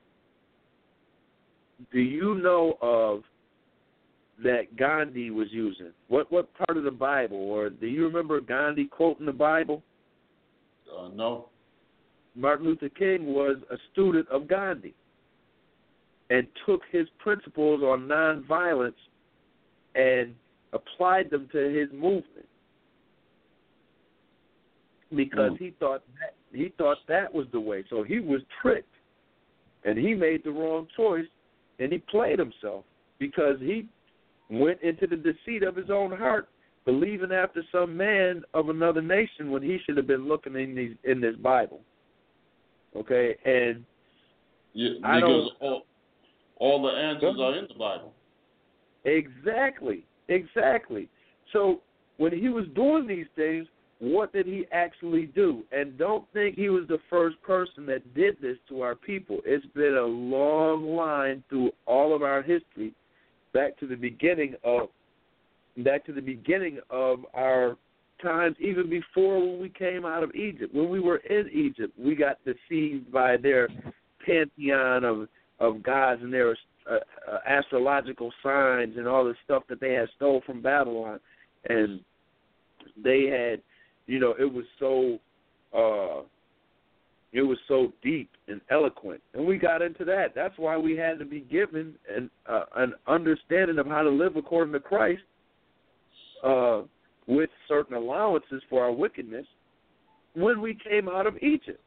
do you know of that Gandhi was using? What what part of the Bible? Or do you remember Gandhi quoting the Bible? Uh, no. Martin Luther King was a student of Gandhi and took his principles on nonviolence and applied them to his movement because mm. he thought that he thought that was the way. So he was tricked, and he made the wrong choice, and he played himself because he went into the deceit of his own heart, believing after some man of another nation when he should have been looking in these in this Bible. Okay, and yeah, I because don't. All, all the answers are in the Bible. Exactly, exactly. So when he was doing these things, what did he actually do? And don't think he was the first person that did this to our people. It's been a long line through all of our history, back to the beginning of back to the beginning of our times, even before when we came out of Egypt. When we were in Egypt, we got deceived by their pantheon of of gods and their uh, uh, astrological signs and all the stuff that they had stole from Babylon. And they had, you know, it was so, uh, it was so deep and eloquent. And we got into that. That's why we had to be given an, uh, an understanding of how to live according to Christ uh, with certain allowances for our wickedness when we came out of Egypt.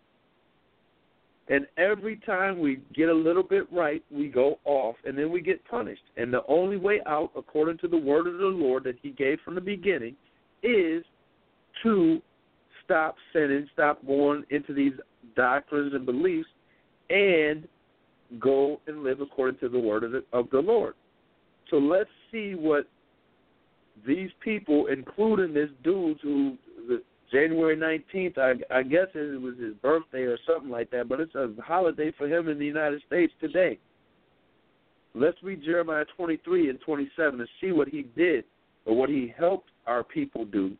And every time we get a little bit right, we go off, and then we get punished. And the only way out, according to the word of the Lord that he gave from the beginning, is to stop sinning, stop going into these doctrines and beliefs, and go and live according to the word of the, of the Lord. So let's see what these people, including this dude who, the, January nineteenth, I, I guess it was his birthday or something like that, but it's a holiday for him in the United States today. Let's read Jeremiah twenty-three and twenty-seven and see what he did or what he helped our people do.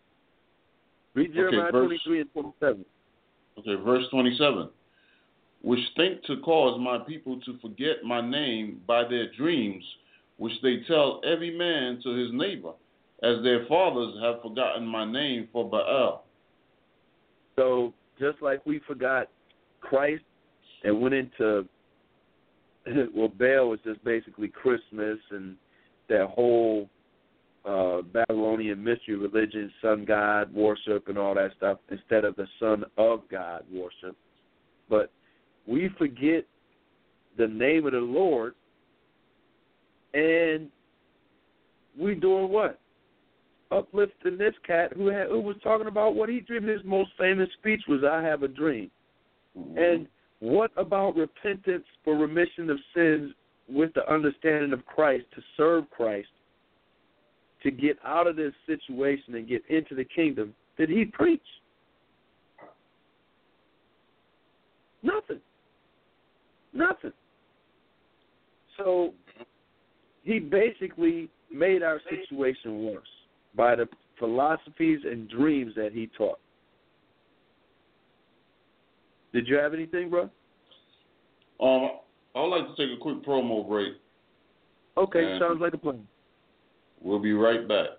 Read Jeremiah okay, verse, twenty-three and twenty-seven. Okay, verse twenty-seven. Which think to cause my people to forget my name by their dreams, which they tell every man to his neighbor, as their fathers have forgotten my name for Baal. So just like we forgot Christ and went into, well, Baal was just basically Christmas and that whole uh, Babylonian mystery religion, sun god worship and all that stuff, instead of the son of God worship. But we forget the name of the Lord, and we doing what? uplifting this cat who had, who was talking about what he dreamed. His most famous speech was, "I have a dream." Mm-hmm. And what about repentance for remission of sins with the understanding of Christ, to serve Christ, to get out of this situation and get into the kingdom? Did he preach? Nothing. Nothing. So he basically made our situation worse by the philosophies and dreams that he taught. Did you have anything, bro? Um, I would like to take a quick promo break. Okay, sounds like a plan. We'll be right back.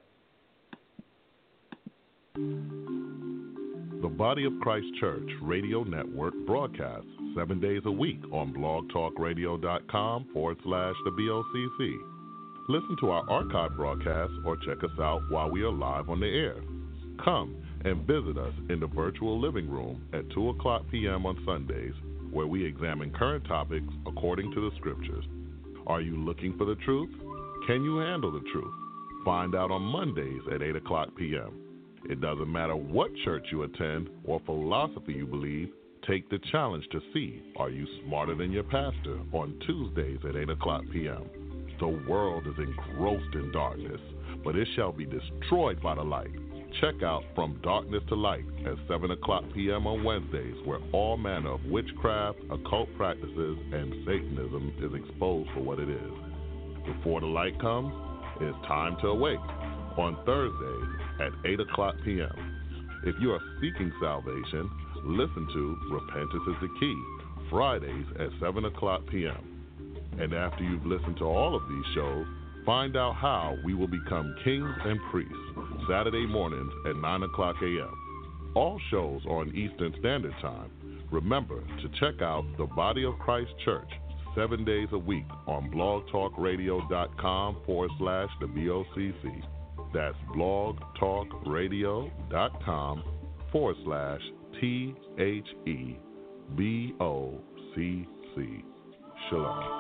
The Body of Christ Church Radio Network broadcasts seven days a week on blogtalkradio.com forward slash the BOCC. Listen to our archive broadcasts or check us out while we are live on the air. Come and visit us in the virtual living room at two o'clock p.m. on Sundays, where we examine current topics according to the scriptures. Are you looking for the truth? Can you handle the truth? Find out on Mondays at eight o'clock p.m. It doesn't matter what church you attend or philosophy you believe, take the challenge to see, are you smarter than your pastor, on Tuesdays at eight o'clock p.m. The world is engrossed in darkness, but it shall be destroyed by the light. Check out From Darkness to Light at seven o'clock p.m. on Wednesdays, where all manner of witchcraft, occult practices, and Satanism is exposed for what it is. Before the light comes, it's time to awake on Thursdays at eight o'clock p.m. If you are seeking salvation, listen to Repentance is the Key, Fridays at seven o'clock p.m. And after you've listened to all of these shows, find out how we will become kings and priests, Saturday mornings at nine o'clock a.m. All shows on Eastern Standard Time. Remember to check out the Body of Christ Church seven days a week on blogtalkradio.com forward slash the BOCC. That's blogtalkradio.com forward slash T H E B O C C. Shalom.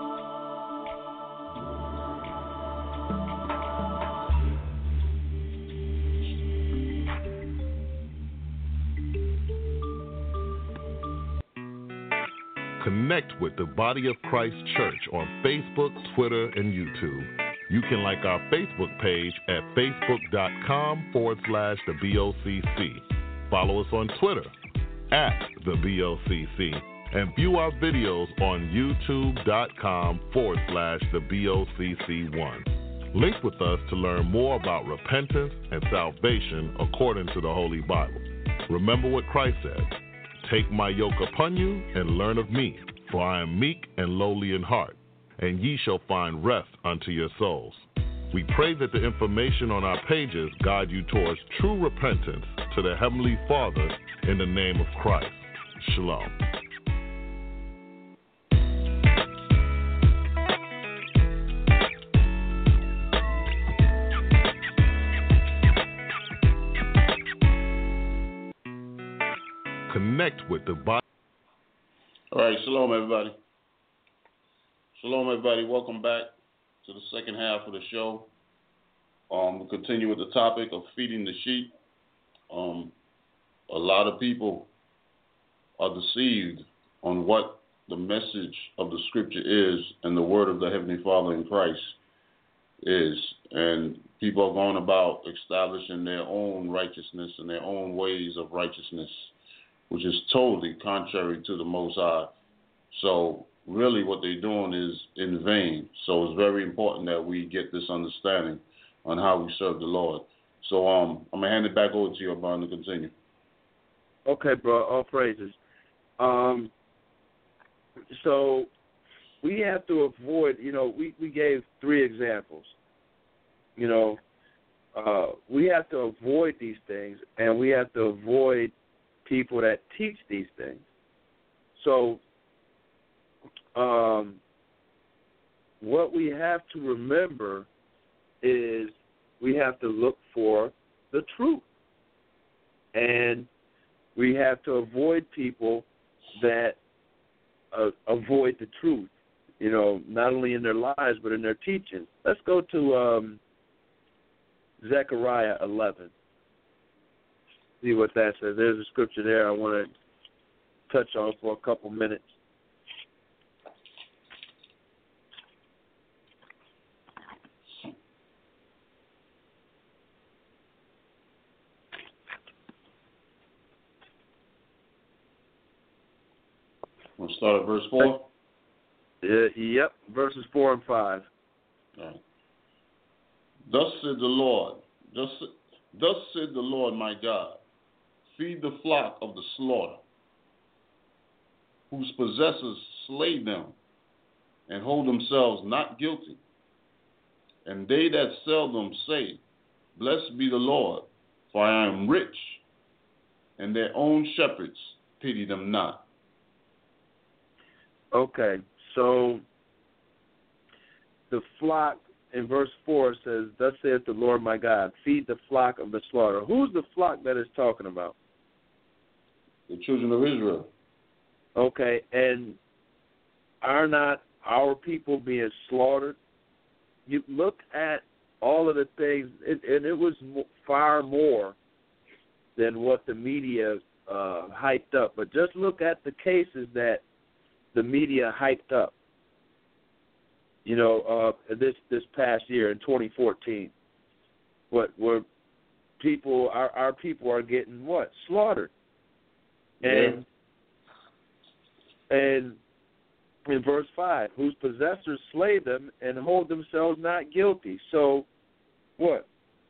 Connect with the Body of Christ Church on Facebook, Twitter, and YouTube. You can like our Facebook page at facebook.com forward slash the BOCC. Follow us on Twitter at the BOCC. And view our videos on youtube.com forward slash the BOCC1. Link with us to learn more about repentance and salvation according to the Holy Bible. Remember what Christ said. Take my yoke upon you and learn of me, for I am meek and lowly in heart, and ye shall find rest unto your souls. We pray that the information on our pages guide you towards true repentance to the Heavenly Father in the name of Christ. Shalom. Connect with the body. All right, shalom, everybody. Shalom, everybody. Welcome back to the second half of the show. Um, we'll continue with the topic of feeding the sheep. Um, a lot of people are deceived on what the message of the scripture is and the word of the Heavenly Father in Christ is. And people are going about establishing their own righteousness and their own ways of righteousness, which is totally contrary to the Most High. So really what they're doing is in vain. So it's very important that we get this understanding on how we serve the Lord. So um, I'm going to hand it back over to you, Abban, to continue. Okay, bro, all praises. Um, so we have to avoid, you know, we, we gave three examples. You know, uh, we have to avoid these things, and we have to avoid people that teach these things. So um, what we have to remember is we have to look for the truth. And we have to avoid people that uh, avoid the truth, you know, not only in their lives but in their teaching. Let's go to um, Zechariah eleven. See what that says. There's a scripture there I want to touch on for a couple minutes. We'll start at verse four. Uh, yep, verses four and five. All right. Thus said the Lord, thus, thus said the Lord my God, feed the flock of the slaughter, whose possessors slay them, and hold themselves not guilty. And they that sell them say, Blessed be the Lord, for I am rich, and their own shepherds pity them not. Okay, so the flock in verse four says, Thus saith the Lord my God, feed the flock of the slaughter. Who's the flock that it's talking about? The children of Israel. Okay, and are not our people being slaughtered? You look at all of the things, it, and it was far more than what the media uh, hyped up. But just look at the cases that the media hyped up. You know, uh, this this past year in twenty fourteen, what where people our our people are getting what slaughtered, and yeah. and in verse five, whose possessors slay them and hold themselves not guilty. So, what?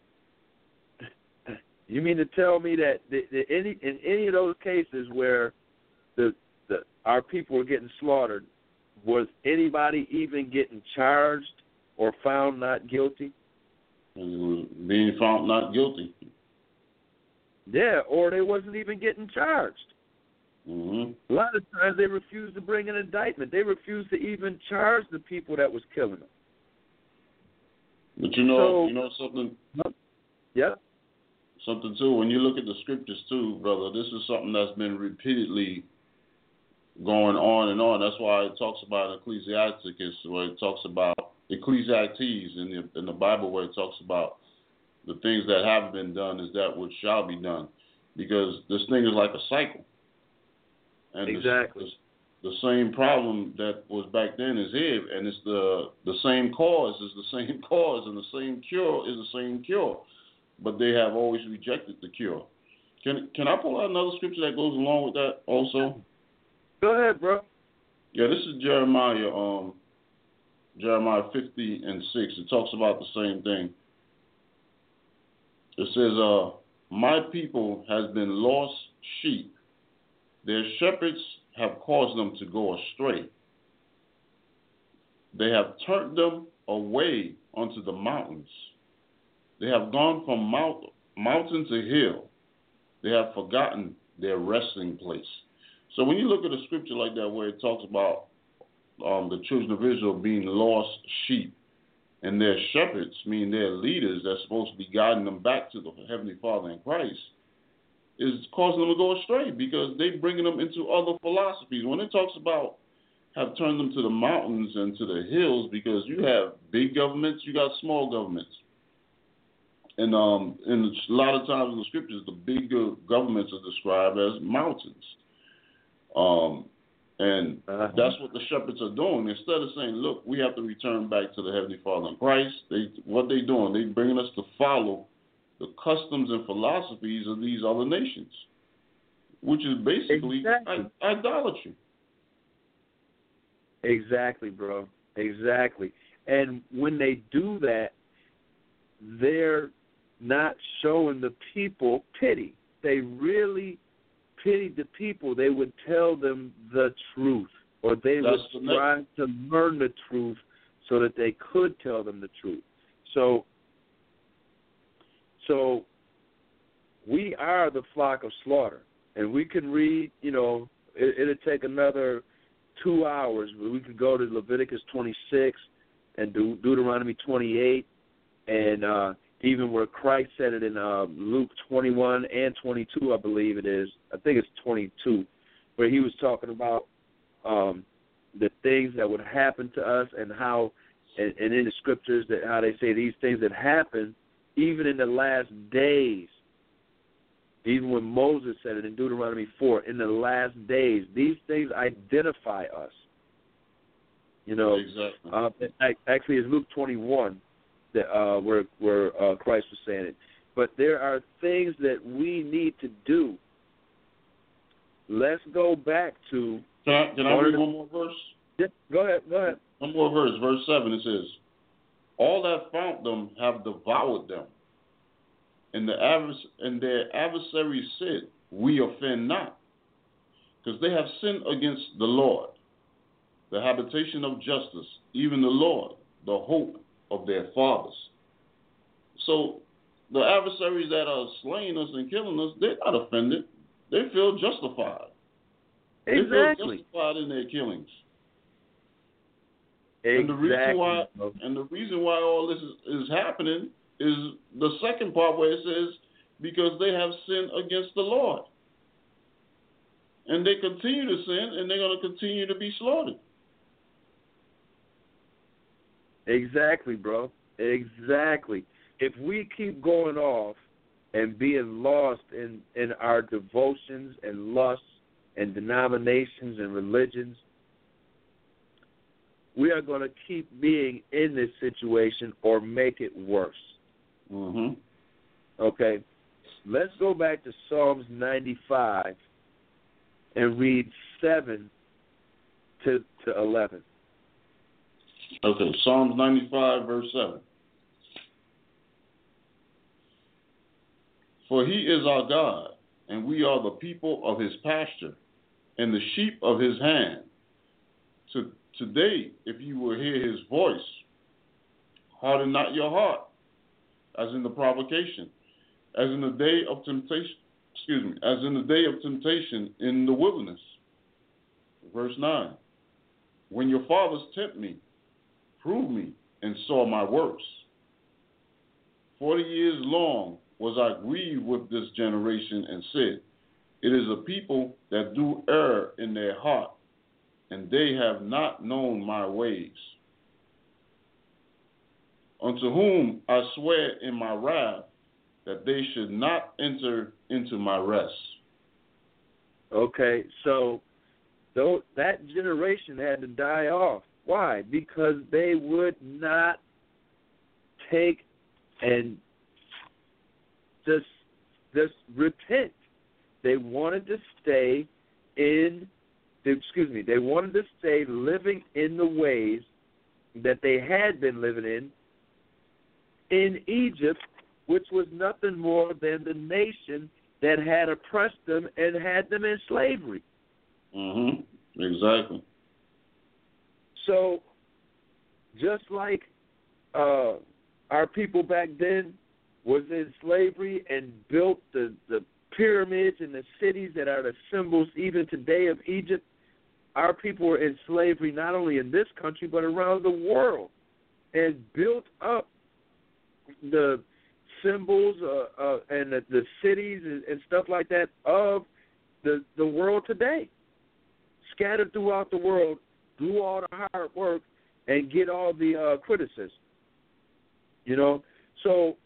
You mean to tell me that the, the, any in any of those cases where the, the our people were getting slaughtered, was anybody even getting charged or found not guilty? Being found not guilty. Yeah, or they wasn't even getting charged. Mm-hmm. A lot of times they refused to bring an indictment. They refused to even charge the people that was killing them. But you know, so, you know something. Yeah. Something too. When you look at the scriptures too, brother, this is something that's been repeatedly going on and on. That's why it talks about Ecclesiasticus, where it talks about Ecclesiastes in the in the Bible, where it talks about the things that have been done is that which shall be done, because this thing is like a cycle. And exactly. The, the same problem that was back then is here, and it's the the same cause is the same cause, and the same cure is the same cure, but they have always rejected the cure. Can can I pull out another scripture that goes along with that also? Go ahead, bro. Yeah, this is Jeremiah, um, Jeremiah fifty and six. It talks about the same thing. It says, uh, my people has been lost sheep. Their shepherds have caused them to go astray. They have turned them away unto the mountains. They have gone from mount, mountain to hill. They have forgotten their resting place. So when you look at a scripture like that where it talks about um, the children of Israel being lost sheep, and their shepherds, meaning their leaders that's supposed to be guiding them back to the Heavenly Father in Christ, is causing them to go astray because they're bringing them into other philosophies. When it talks about have turned them to the mountains and to the hills, because you have big governments, you got small governments. And um, and a lot of times in the scriptures, the bigger governments are described as mountains. Um, and uh-huh. That's what the shepherds are doing. Instead of saying, look, we have to return back to the Heavenly Father in Christ, they, what they're doing, they're bringing us to follow the customs and philosophies of these other nations, which is basically exactly. idolatry. Exactly, bro. Exactly. And when they do that, they're not showing the people pity. They really pitied the people. They would tell them the truth, or they That's would the try next. to learn the truth so that they could tell them the truth. So, so we are the flock of slaughter, and we can read, you know, it, it'll take another two hours, but we could go to Leviticus twenty-six and De- Deuteronomy twenty-eight, and uh, even where Christ said it in uh, Luke twenty-one and twenty-two, I believe it is. I think it's twenty-two, where he was talking about um, the things that would happen to us and how, and, and in the scriptures, that how they say these things that happen even in the last days, even when Moses said it in Deuteronomy four, in the last days, these things identify us. You know, exactly. uh, actually, it's Luke twenty-one that uh, where where uh, Christ was saying it. But there are things that we need to do. Let's go back to. Can I, can I read one more verse? Yeah, go ahead. Go ahead. One more verse, verse seven. It says, "All that found them have devoured them, and the advers- and their adversaries said, We offend not, because they have sinned against the Lord, the habitation of justice, even the Lord, the hope of their fathers." So the adversaries that are slaying us and killing us, they're not offended. They feel justified. Exactly. They feel justified in their killings. Exactly. And the reason why, and the reason why all this is, is happening is the second part where it says, because they have sinned against the Lord. And they continue to sin, and they're going to continue to be slaughtered. Exactly, bro. Exactly. If we keep going off and being lost in, in our devotions and lusts and denominations and religions, we are going to keep being in this situation or make it worse. Mm-hmm. Okay? Let's go back to Psalms ninety-five and read seven to, to eleven. Okay, Psalms ninety-five, verse seven. "For he is our God, and we are the people of his pasture, and the sheep of his hand. To, today, if you will hear his voice, harden not your heart, as in the provocation, as in the day of temptation, excuse me, as in the day of temptation in the wilderness." Verse nine. "When your fathers tempt me, prove me, and saw my works. Forty years long was I grieved with this generation, and said, It is a people that do err in their heart, and they have not known my ways. Unto whom I swear in my wrath, that they should not enter into my rest." Okay, so though that generation had to die off. Why? Because they would not take and just just repent. They wanted to stay in, excuse me, they wanted to stay living in the ways that they had been living in in Egypt, which was nothing more than the nation that had oppressed them and had them in slavery. Mm-hmm. Exactly. So, just like uh, our people back then was in slavery and built the, the pyramids and the cities that are the symbols even today of Egypt, our people were in slavery not only in this country but around the world, and built up the symbols uh, uh, and the, the cities and, and stuff like that of the the world today, scattered throughout the world, do all the hard work and get all the uh, criticism. You know, so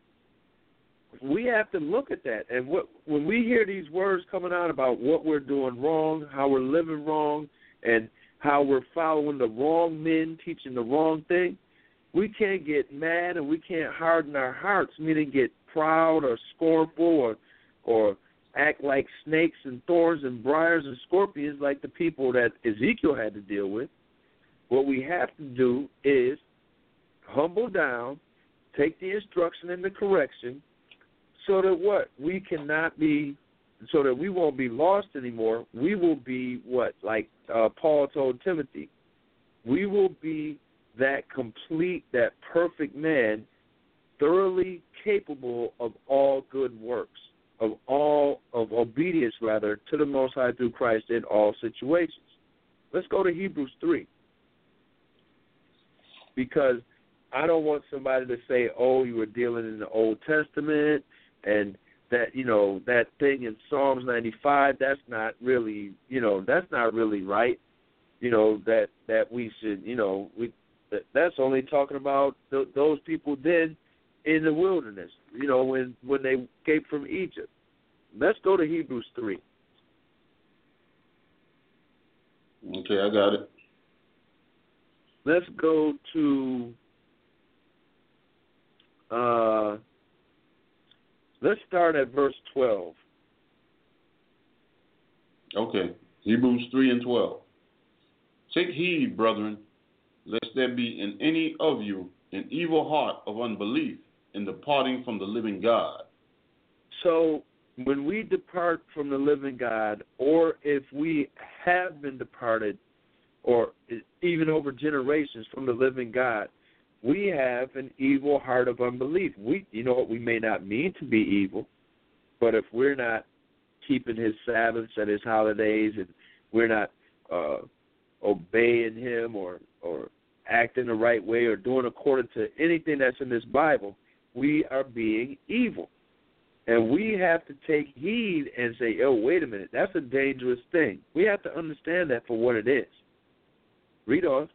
we have to look at that. And what, when we hear these words coming out about what we're doing wrong, how we're living wrong, and how we're following the wrong men teaching the wrong thing, we can't get mad and we can't harden our hearts, meaning get proud or scornful or or act like snakes and thorns and briars and scorpions like the people that Ezekiel had to deal with. What we have to do is humble down, take the instruction and the correction, so that what? We cannot be, so that we won't be lost anymore. We will be what? Like uh, Paul told Timothy, we will be that complete, that perfect man, thoroughly capable of all good works, of all, of obedience, rather, to the Most High through Christ in all situations. Let's go to Hebrews three. Because I don't want somebody to say, oh, you were dealing in the Old Testament, and that, you know, that thing in Psalms ninety-five, that's not really, you know, that's not really right. You know, that, that we should, you know, we, that, that's only talking about th- those people then in the wilderness. you know, when, when they escaped from Egypt. Let's go to Hebrews three. Okay, I got it. Let's go to, uh, let's start at verse twelve. Okay, Hebrews three and twelve. Take heed, brethren, lest there be in any of you an evil heart of unbelief in departing from the living God. So when we depart from the living God, or if we have been departed, or even over generations from the living God, we have an evil heart of unbelief. We, you know what, we may not mean to be evil, but if we're not keeping his Sabbaths and his holidays, and we're not uh, obeying him or, or acting the right way or doing according to anything that's in this Bible, we are being evil. And we have to take heed and say, oh, wait a minute, that's a dangerous thing. We have to understand that for what it is. Read on.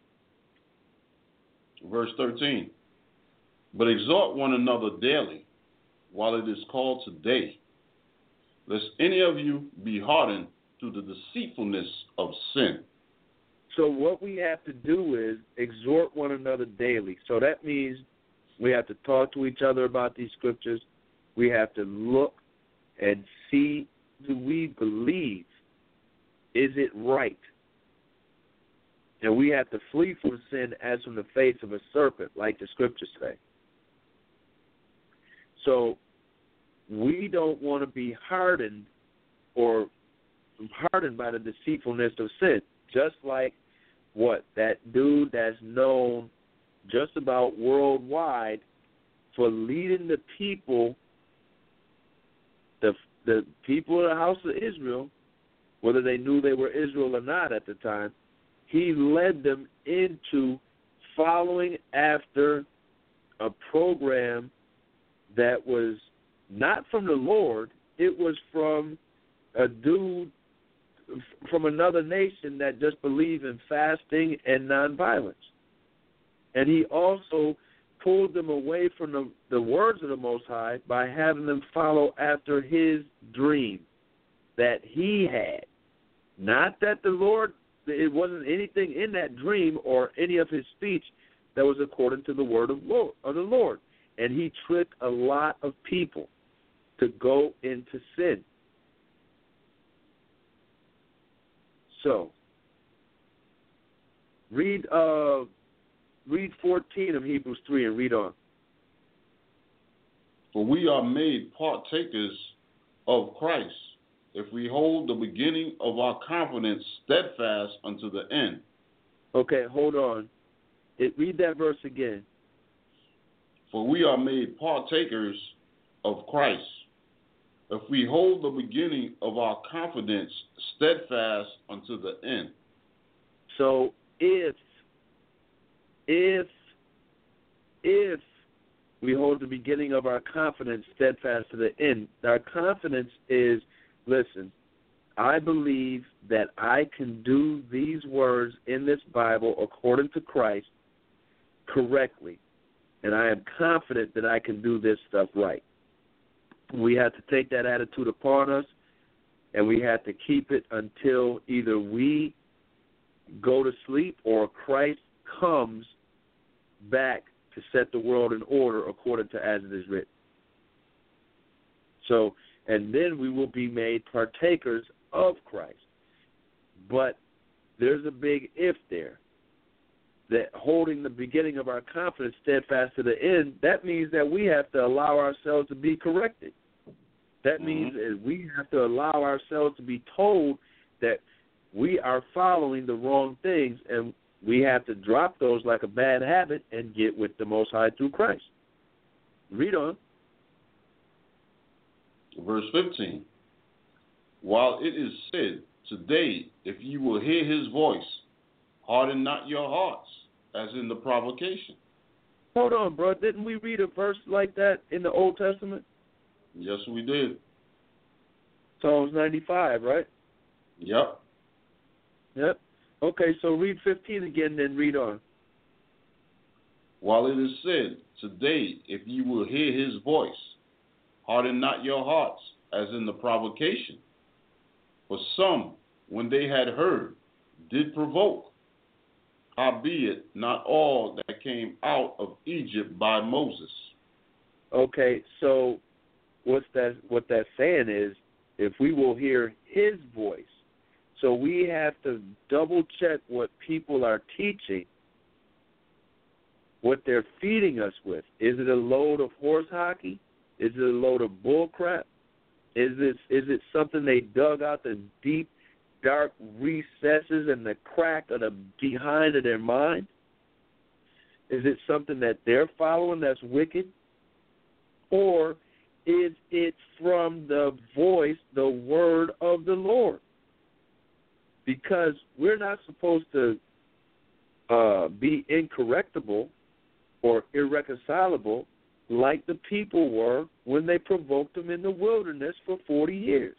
Verse thirteen. But exhort one another daily, while it is called today, lest any of you be hardened through the deceitfulness of sin. So what we have to do is exhort one another daily. So that means we have to talk to each other about these scriptures. We have to look and see, do we believe? Is it right? And we have to flee from sin as from the face of a serpent, like the scriptures say. So we don't want to be hardened or hardened by the deceitfulness of sin. Just like what? That dude that's known just about worldwide for leading the people, the the people of the house of Israel, whether they knew they were Israel or not at the time, he led them into following after a program that was not from the Lord. It was from a dude from another nation that just believed in fasting and nonviolence. And he also pulled them away from the, the words of the Most High by having them follow after his dream that he had. Not that the Lord, it wasn't anything in that dream or any of his speech that was according to the word of, Lord, of the Lord. And he tricked a lot of people to go into sin. So, read uh, read fourteen of Hebrews three and read on. For we are made partakers of Christ, if we hold the beginning of our confidence steadfast unto the end. Okay, hold on. It, read that verse again. For we are made partakers of Christ, if we hold the beginning of our confidence steadfast unto the end. So if, if, if we hold the beginning of our confidence steadfast to the end, our confidence is, listen, I believe that I can do these words in this Bible according to Christ correctly, and I am confident that I can do this stuff right. We have to take that attitude upon us, and we have to keep it until either we go to sleep or Christ comes back to set the world in order according to as it is written. So, and then we will be made partakers of Christ. But there's a big if there. That holding the beginning of our confidence steadfast to the end, that means that we have to allow ourselves to be corrected. That mm-hmm. means that we have to allow ourselves to be told that we are following the wrong things, and we have to drop those like a bad habit and get with the Most High through Christ. Read on. Verse fifteen. While it is said, today, if you will hear his voice, harden not your hearts, as in the provocation. Hold on, bro. Didn't we read a verse like that in the Old Testament? Yes, we did. Psalms ninety-five, right? Yep. Yep. Okay, so read fifteen again, then read on. While it is said, today, if ye will hear his voice, harden not your hearts, as in the provocation. For some, when they had heard, did provoke, howbeit not all that came out of Egypt by Moses. Okay, so what's that? What that's saying is, if we will hear his voice, so we have to double check what people are teaching, what they're feeding us with. Is it a load of horse hockey? Is it a load of bull crap? Is it is it something they dug out the deep, dark recesses and the crack of the behind of their mind? Is it something that they're following that's wicked? Or is it from the voice, the word of the Lord? Because we're not supposed to uh, be incorrectible or irreconcilable like the people were when they provoked them in the wilderness for forty years.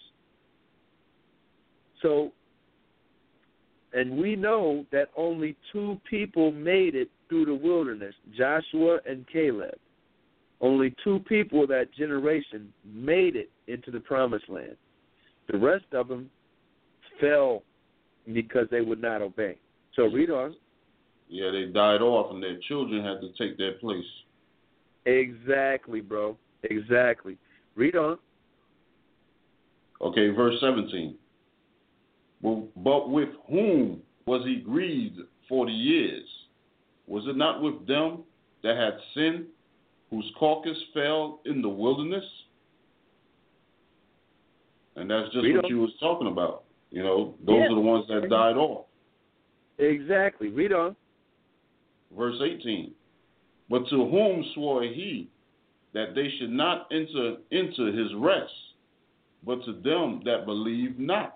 So, and we know that only two people made it through the wilderness, Joshua and Caleb. Only two people of that generation made it into the promised land. The rest of them fell because they would not obey. So read on. Yeah, they died off and their children had to take their place. Exactly, bro. Exactly. Read on. Okay, verse seventeen. Well, but with whom was he grieved forty years? Was it not with them that had sinned, whose carcass fell in the wilderness? And that's just Read what on. you was talking about. You know, those Yeah. are the ones that died off. Exactly. Read on. Verse eighteen. But to whom swore he that they should not enter into his rest, but to them that believe not?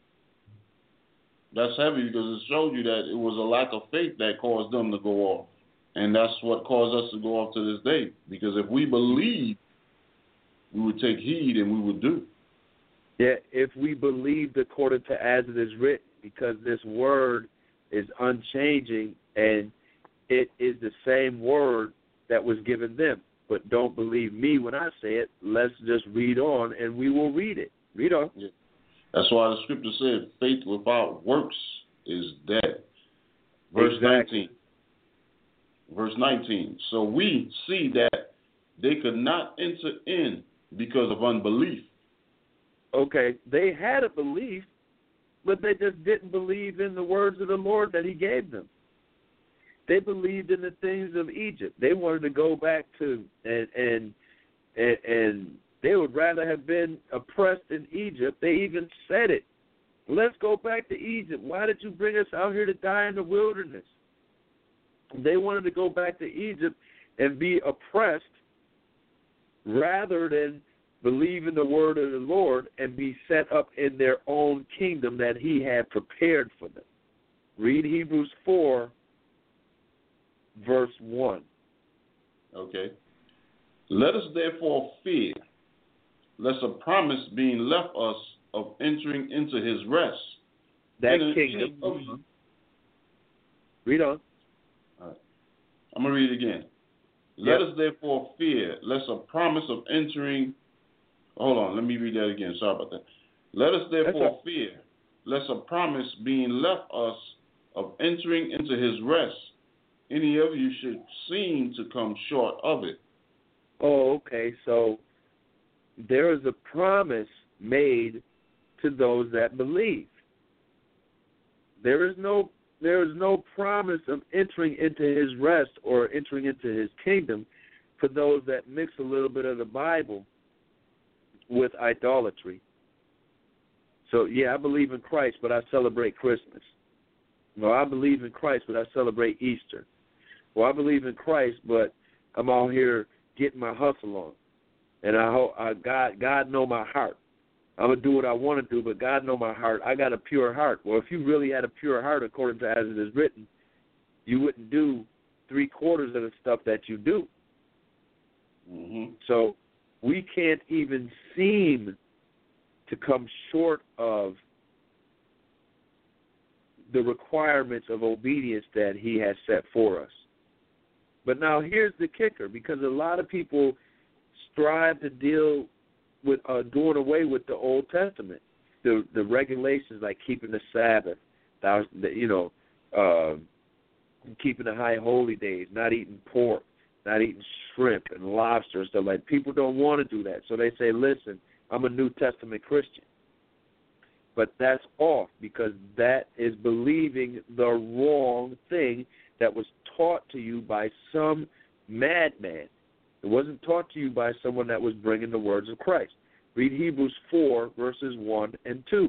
That's heavy because it showed you that it was a lack of faith that caused them to go off. And that's what caused us to go off to this day. Because if we believe, we would take heed and we would do. Yeah, if we believed according to as it is written, because this word is unchanging and it is the same word that was given them. But don't believe me when I say it. Let's just read on and we will read it. Read on. Yeah. That's why the scripture said faith without works is dead. Verse Exactly. nineteen. Verse nineteen. So we see that they could not enter in because of unbelief. Okay, they had a belief, but they just didn't believe in the words of the Lord that he gave them. They believed in the things of Egypt. They wanted to go back to, and and and, and they would rather have been oppressed in Egypt. They even said it. Let's go back to Egypt. Why did you bring us out here to die in the wilderness? They wanted to go back to Egypt and be oppressed rather than believe in the word of the Lord and be set up in their own kingdom that he had prepared for them. Read Hebrews four, verse one. Okay. Let us therefore fear, lest a promise being left us of entering into his rest. That in kingdom. Of you. Read on. All right. I'm going to read it again. Let Yep. us therefore fear, lest a promise of entering. Hold on, let me read that again. Sorry about that. Let us therefore That's fear, lest a promise being left us of entering into his rest, any of you should seem to come short of it. Oh, okay. So there is a promise made to those that believe. There is no there is no promise of entering into his rest or entering into his kingdom for those that mix a little bit of the Bible with idolatry. So, yeah, I believe in Christ, but I celebrate Christmas. Well, I believe in Christ, but I celebrate Easter. Well, I believe in Christ, but I'm out here getting my hustle on. And I hope I, God God know my heart. I'm going to do what I want to do, but God know my heart. I got a pure heart. Well, if you really had a pure heart according to as it is written, you wouldn't do three-quarters of the stuff that you do. Mm-hmm. So we can't even seem to come short of the requirements of obedience that he has set for us. But now here's the kicker, because a lot of people strive to deal with uh, doing away with the Old Testament, the the regulations like keeping the Sabbath, you know, uh, keeping the high holy days, not eating pork, not eating shrimp and lobster and stuff like. People don't want to do that, so they say, "Listen, I'm a New Testament Christian." But that's off, because that is believing the wrong thing that was taught to you by some madman. It wasn't taught to you by someone that was bringing the words of Christ. Read Hebrews four, verses one and two.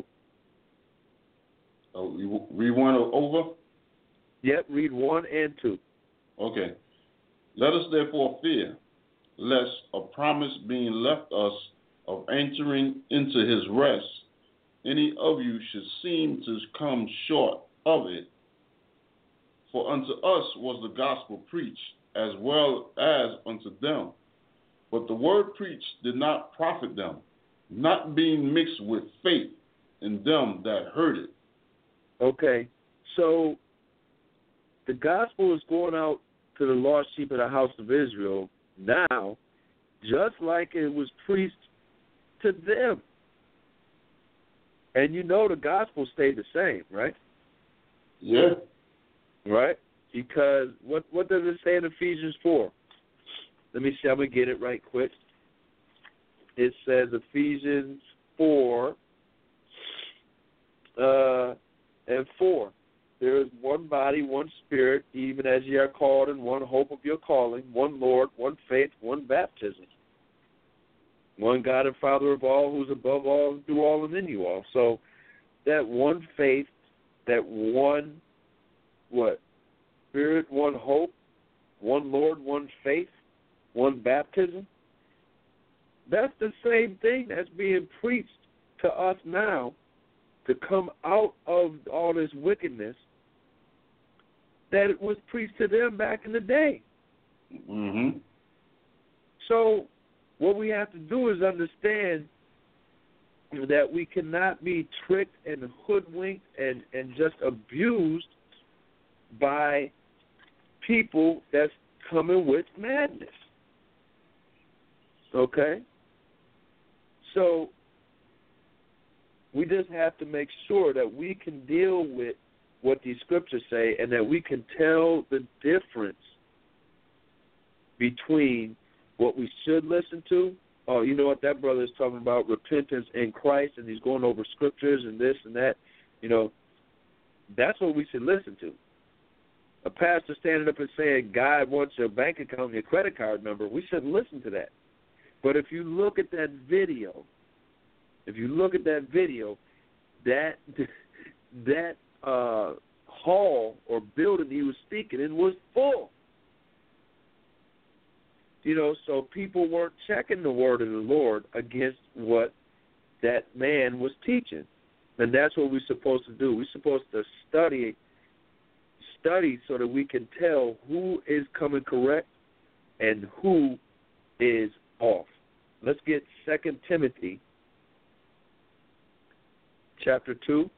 Oh, you read one over? Yep, read one and two. Okay. Let us therefore fear, lest a promise being left us of entering into his rest, any of you should seem to come short of it. For unto us was the gospel preached, as well as unto them. But the word preached did not profit them, not being mixed with faith in them that heard it. Okay, so the gospel is going out to the lost sheep of the house of Israel now, just like it was preached to them. And you know the gospel stayed the same, right? Yeah. Right? Because what what does it say in Ephesians four? Let me see, I'm going to get it right quick. It says Ephesians four uh, and four. There is one body, one spirit, even as ye are called in one hope of your calling, one Lord, one faith, one baptism. One God and Father of all, who's above all, through all, and in you all. So that one faith, that one, what, spirit, one hope, one Lord, one faith, one baptism, that's the same thing that's being preached to us now to come out of all this wickedness that it was preached to them back in the day. Mm-hmm. So what we have to do is understand that we cannot be tricked and hoodwinked and, and just abused by people that's coming with madness. Okay? So we just have to make sure that we can deal with what these scriptures say and that we can tell the difference between what we should listen to. Oh, you know what, that brother is talking about repentance in Christ, and he's going over scriptures and this and that. You know, that's what we should listen to. A pastor standing up and saying God wants your bank account and your credit card number, we shouldn't listen to that. But if you look at that video, if you look at that video, that that uh, hall or building he was speaking in was full. You know, so people weren't checking the word of the Lord against what that man was teaching. And that's what we're supposed to do. We're supposed to study study so that we can tell who is coming correct and who is off. Let's get Second Timothy chapter two.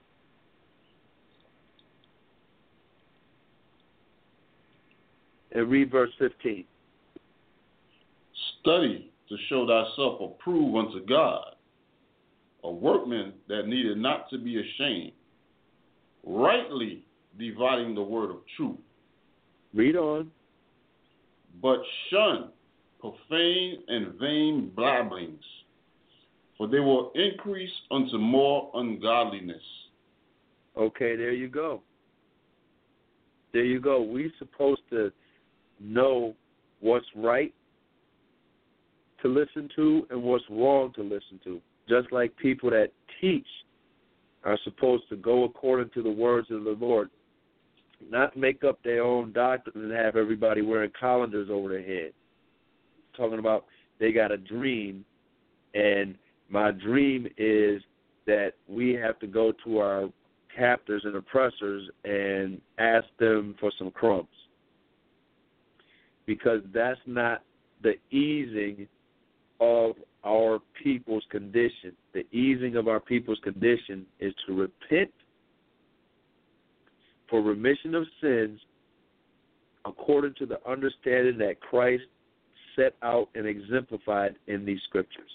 And read verse fifteen. Study to show thyself approved unto God, a workman that needed not to be ashamed, rightly dividing the word of truth. Read on. But shun profane and vain blabberings, for they will increase unto more ungodliness. Okay, there you go. There you go. We're supposed to know what's right to listen to and what's wrong to listen to. Just like people that teach are supposed to go according to the words of the Lord, not make up their own doctrine and have everybody wearing colanders over their head. Talking about they got a dream, and my dream is that we have to go to our captors and oppressors and ask them for some crumbs. Because that's not the easing of our people's condition. The easing of our people's condition is to repent for remission of sins according to the understanding that Christ set out and exemplified in these scriptures.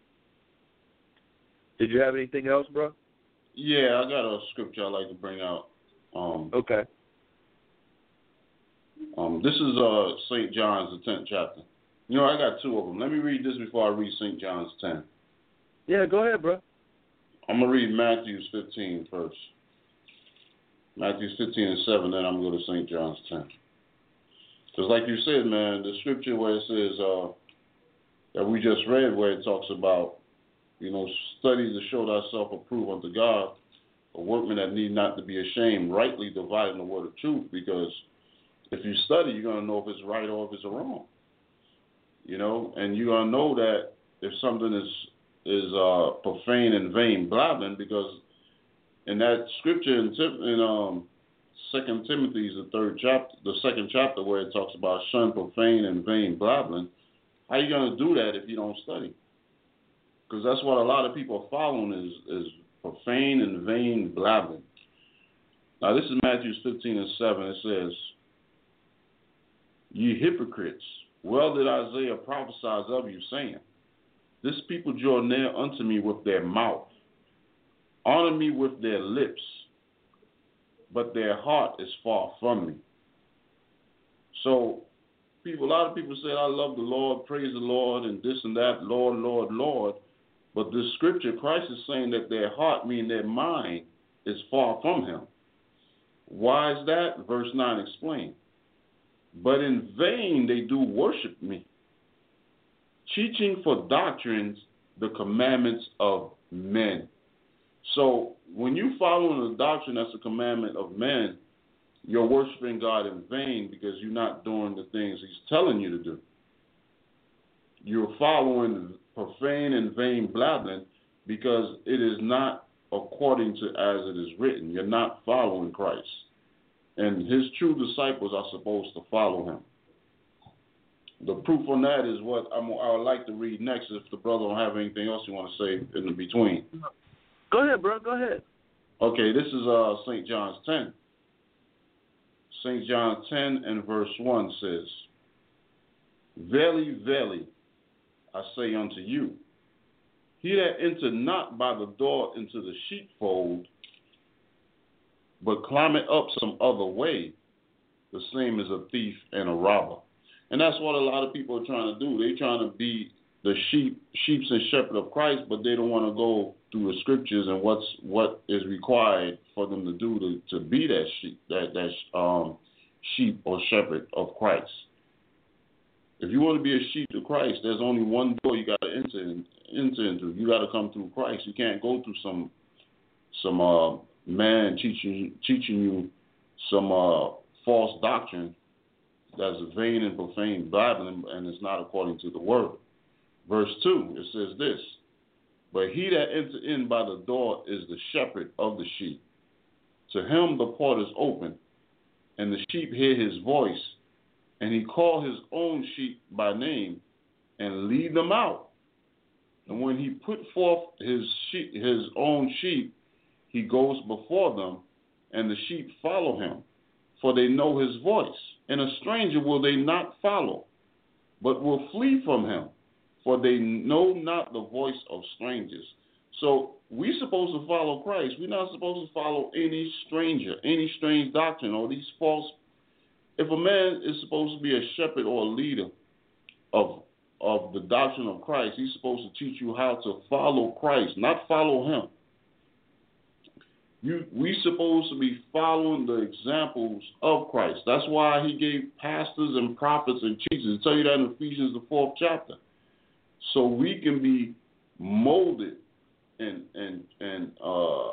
Did you have anything else, bro? Yeah, I got a scripture I'd like to bring out. Um, okay. Um, this is uh, Saint John's, the tenth chapter. You know, I got two of them. Let me read this before I read Saint John's ten. Yeah, go ahead, bro. I'm going to read Matthew's fifteen first. Matthew's fifteen and seven, then I'm going to go to Saint John's ten. Because like you said, man, the scripture where it says, uh, that we just read, where it talks about, you know, study to show thyself approved unto God, a workman that need not to be ashamed, rightly dividing the word of truth, because if you study, you're going to know if it's right or if it's wrong. You know, and you're going to know that if something is is uh, profane and vain blabbing, because in that scripture in, in um, Second Timothy, the third chapter, the second chapter, where it talks about shun profane and vain blabbling, how are you going to do that if you don't study? Because that's what a lot of people are following is, is profane and vain blabbing. Now, this is Matthew fifteen and seven. It says, ye hypocrites, well did Isaiah prophesy of you, saying, this people draw near unto me with their mouth, honor me with their lips, but their heart is far from me. So, people, a lot of people say, I love the Lord, praise the Lord, and this and that, Lord, Lord, Lord. But this scripture, Christ is saying that their heart, meaning their mind, is far from him. Why is that? Verse nine explains. But in vain they do worship me, teaching for doctrines the commandments of men. So when you follow the doctrine that's a commandment of men, you're worshiping God in vain because you're not doing the things he's telling you to do. You're following profane and vain blabbling because it is not according to as it is written. You're not following Christ. And his true disciples are supposed to follow him. The proof on that is what I'm, I would like to read next if the brother don't have anything else you want to say in the between. Go ahead, bro. Go ahead. Okay, this is uh, Saint John's ten. Saint John ten and verse one says, Verily, verily, I say unto you, he that enter not by the door into the sheepfold, but climbeth up some other way, the same is a thief and a robber. And that's what a lot of people are trying to do. They're trying to be the sheep, sheeps and shepherd of Christ, but they don't want to go through the scriptures and what's what is required for them to do to, to be that sheep, that that um, sheep or shepherd of Christ. If you want to be a sheep to Christ, there's only one door you got to enter in, enter into. You got to come through Christ. You can't go through some some uh, man teaching teaching you some uh, false doctrine that's vain and profane blabbling, and it's not according to the word. Verse two, it says this, but he that enter in by the door is the shepherd of the sheep. To him the port is open, and the sheep hear his voice, and he call his own sheep by name and lead them out. And when he put forth his sheep, his own sheep, he goes before them, and the sheep follow him, for they know his voice. And a stranger will they not follow, but will flee from him, for they know not the voice of strangers. So we're supposed to follow Christ. We're not supposed to follow any stranger, any strange doctrine, or these false. If a man is supposed to be a shepherd or a leader of of the doctrine of Christ, he's supposed to teach you how to follow Christ, not follow him. You, we supposed to be following the examples of Christ. That's why he gave pastors and prophets and teachers. I tell you that in Ephesians, the fourth chapter. So we can be molded and and and uh,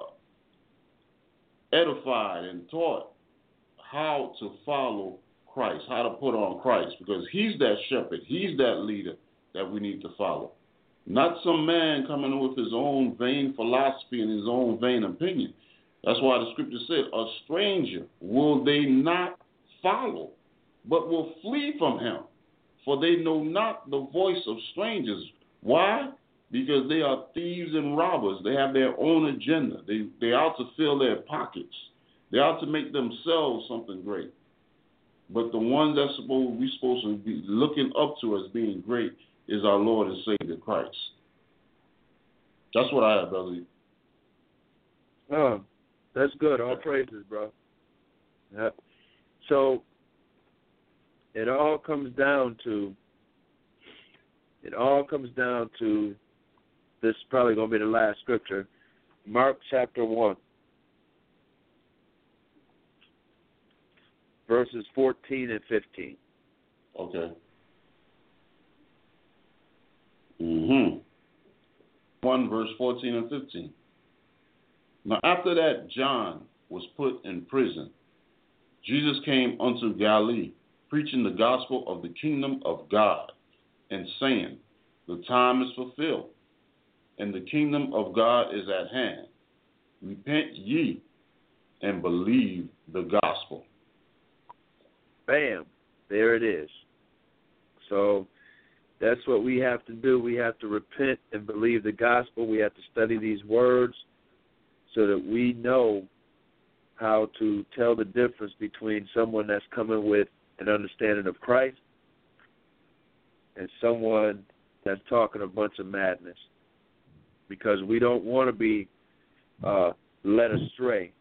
edified and taught how to follow Christ, how to put on Christ, because he's that shepherd, he's that leader that we need to follow. Not some man coming with his own vain philosophy and his own vain opinion. That's why the scripture said, a stranger will they not follow, but will flee from him, for they know not the voice of strangers. Why? Because they are thieves and robbers. They have their own agenda. They, they're out to fill their pockets. They're out to make themselves something great. but the one that's supposed we supposed to be looking up to as being great is our Lord and Savior Christ. That's what I have, brother. Oh, that's good. All praises, bro. Yeah. So it all comes down to it all comes down to this is probably going to be the last scripture, Mark chapter one, verses fourteen and fifteen. Okay. Mm-hmm. one verse fourteen and fifteen. Now after that John was put in prison, Jesus came unto Galilee, preaching the gospel of the kingdom of God, and saying, the time is fulfilled, and the kingdom of God is at hand. Repent ye and believe the gospel. Bam. There it is. So that's what we have to do. We have to repent and believe the gospel. We have to study these words so that we know how to tell the difference between someone that's coming with an understanding of Christ and someone that's talking a bunch of madness. Because we don't want to be uh, led astray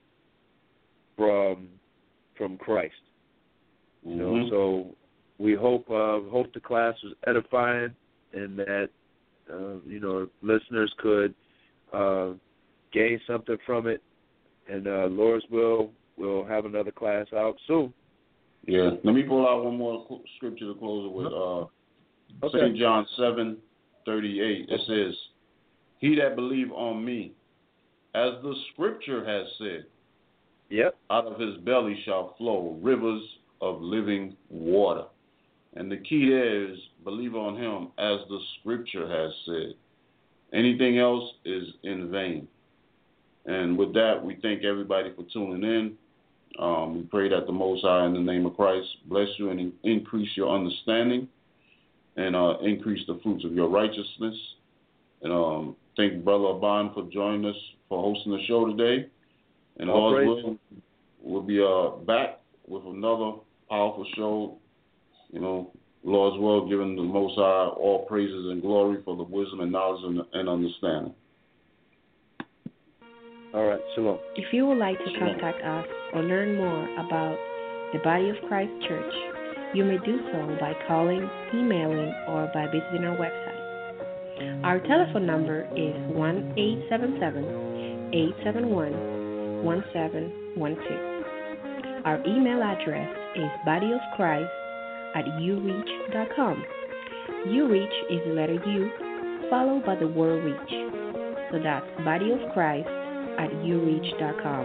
from from Christ. You know, Mm-hmm. so we hope uh, hope the class was edifying and that uh, you know listeners could uh, gain something from it. And uh, Lord's will, we'll have another class out soon. Yeah. Let me pull out one more scripture to close it with. Uh, Okay. Saint John seven thirty-eight. It says, "He that believe on me, as the scripture has said, Yep. out of his belly shall flow rivers of living water." And the key there is believe on him as the scripture has said. Anything else is in vain. And with that, we thank everybody for tuning in. Um, we pray that the Most High, in the name of Christ, bless you and in- increase your understanding and uh, increase the fruits of your righteousness. And um, thank Brother Aban for joining us for hosting the show today. And All Lord's praise. will, we'll be uh, back with another powerful show. You know, Lord's will, giving the Most High all praises and glory for the wisdom and knowledge and, and understanding. All right. Shalom. If you would like to contact us or learn more about the Body of Christ Church, you may do so by calling, emailing, or by visiting our website. Our telephone number is one eight seven seven, eight seven one, one seven one two. Our email address is bodyofchrist at ureach dot com. Ureach is the letter U followed by the word reach. So that's bodyofchrist at ureach dot com.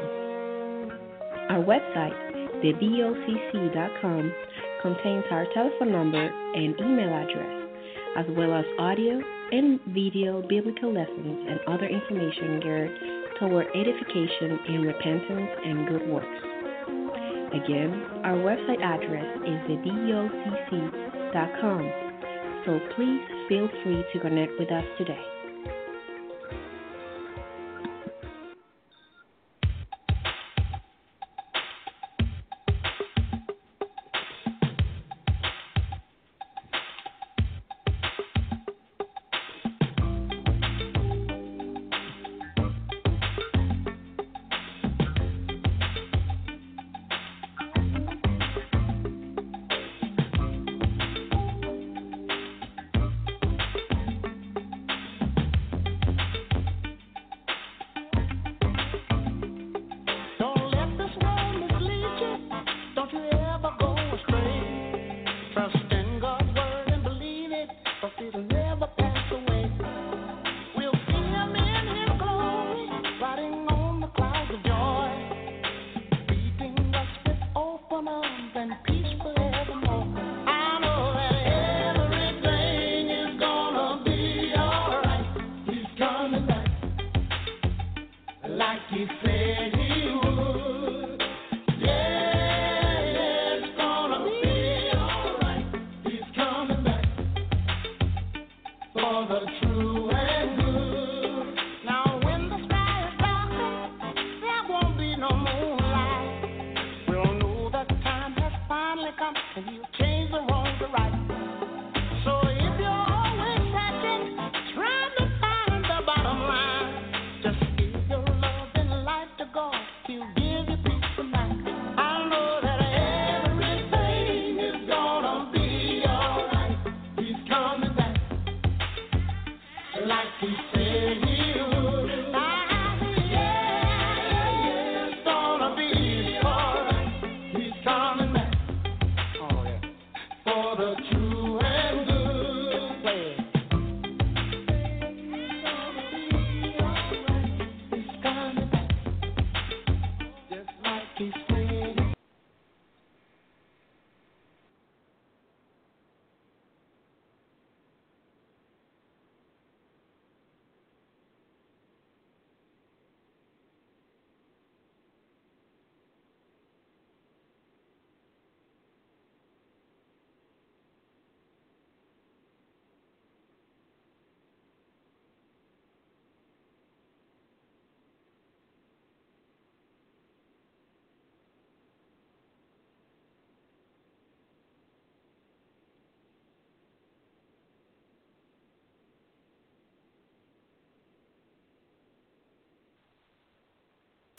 Our website, the B O C C dot com, contains our telephone number and email address, as well as audio and video biblical lessons and other information geared toward edification in repentance and good works. Again, our website address is the B O C C dot com, so please feel free to connect with us today. Like he said he would.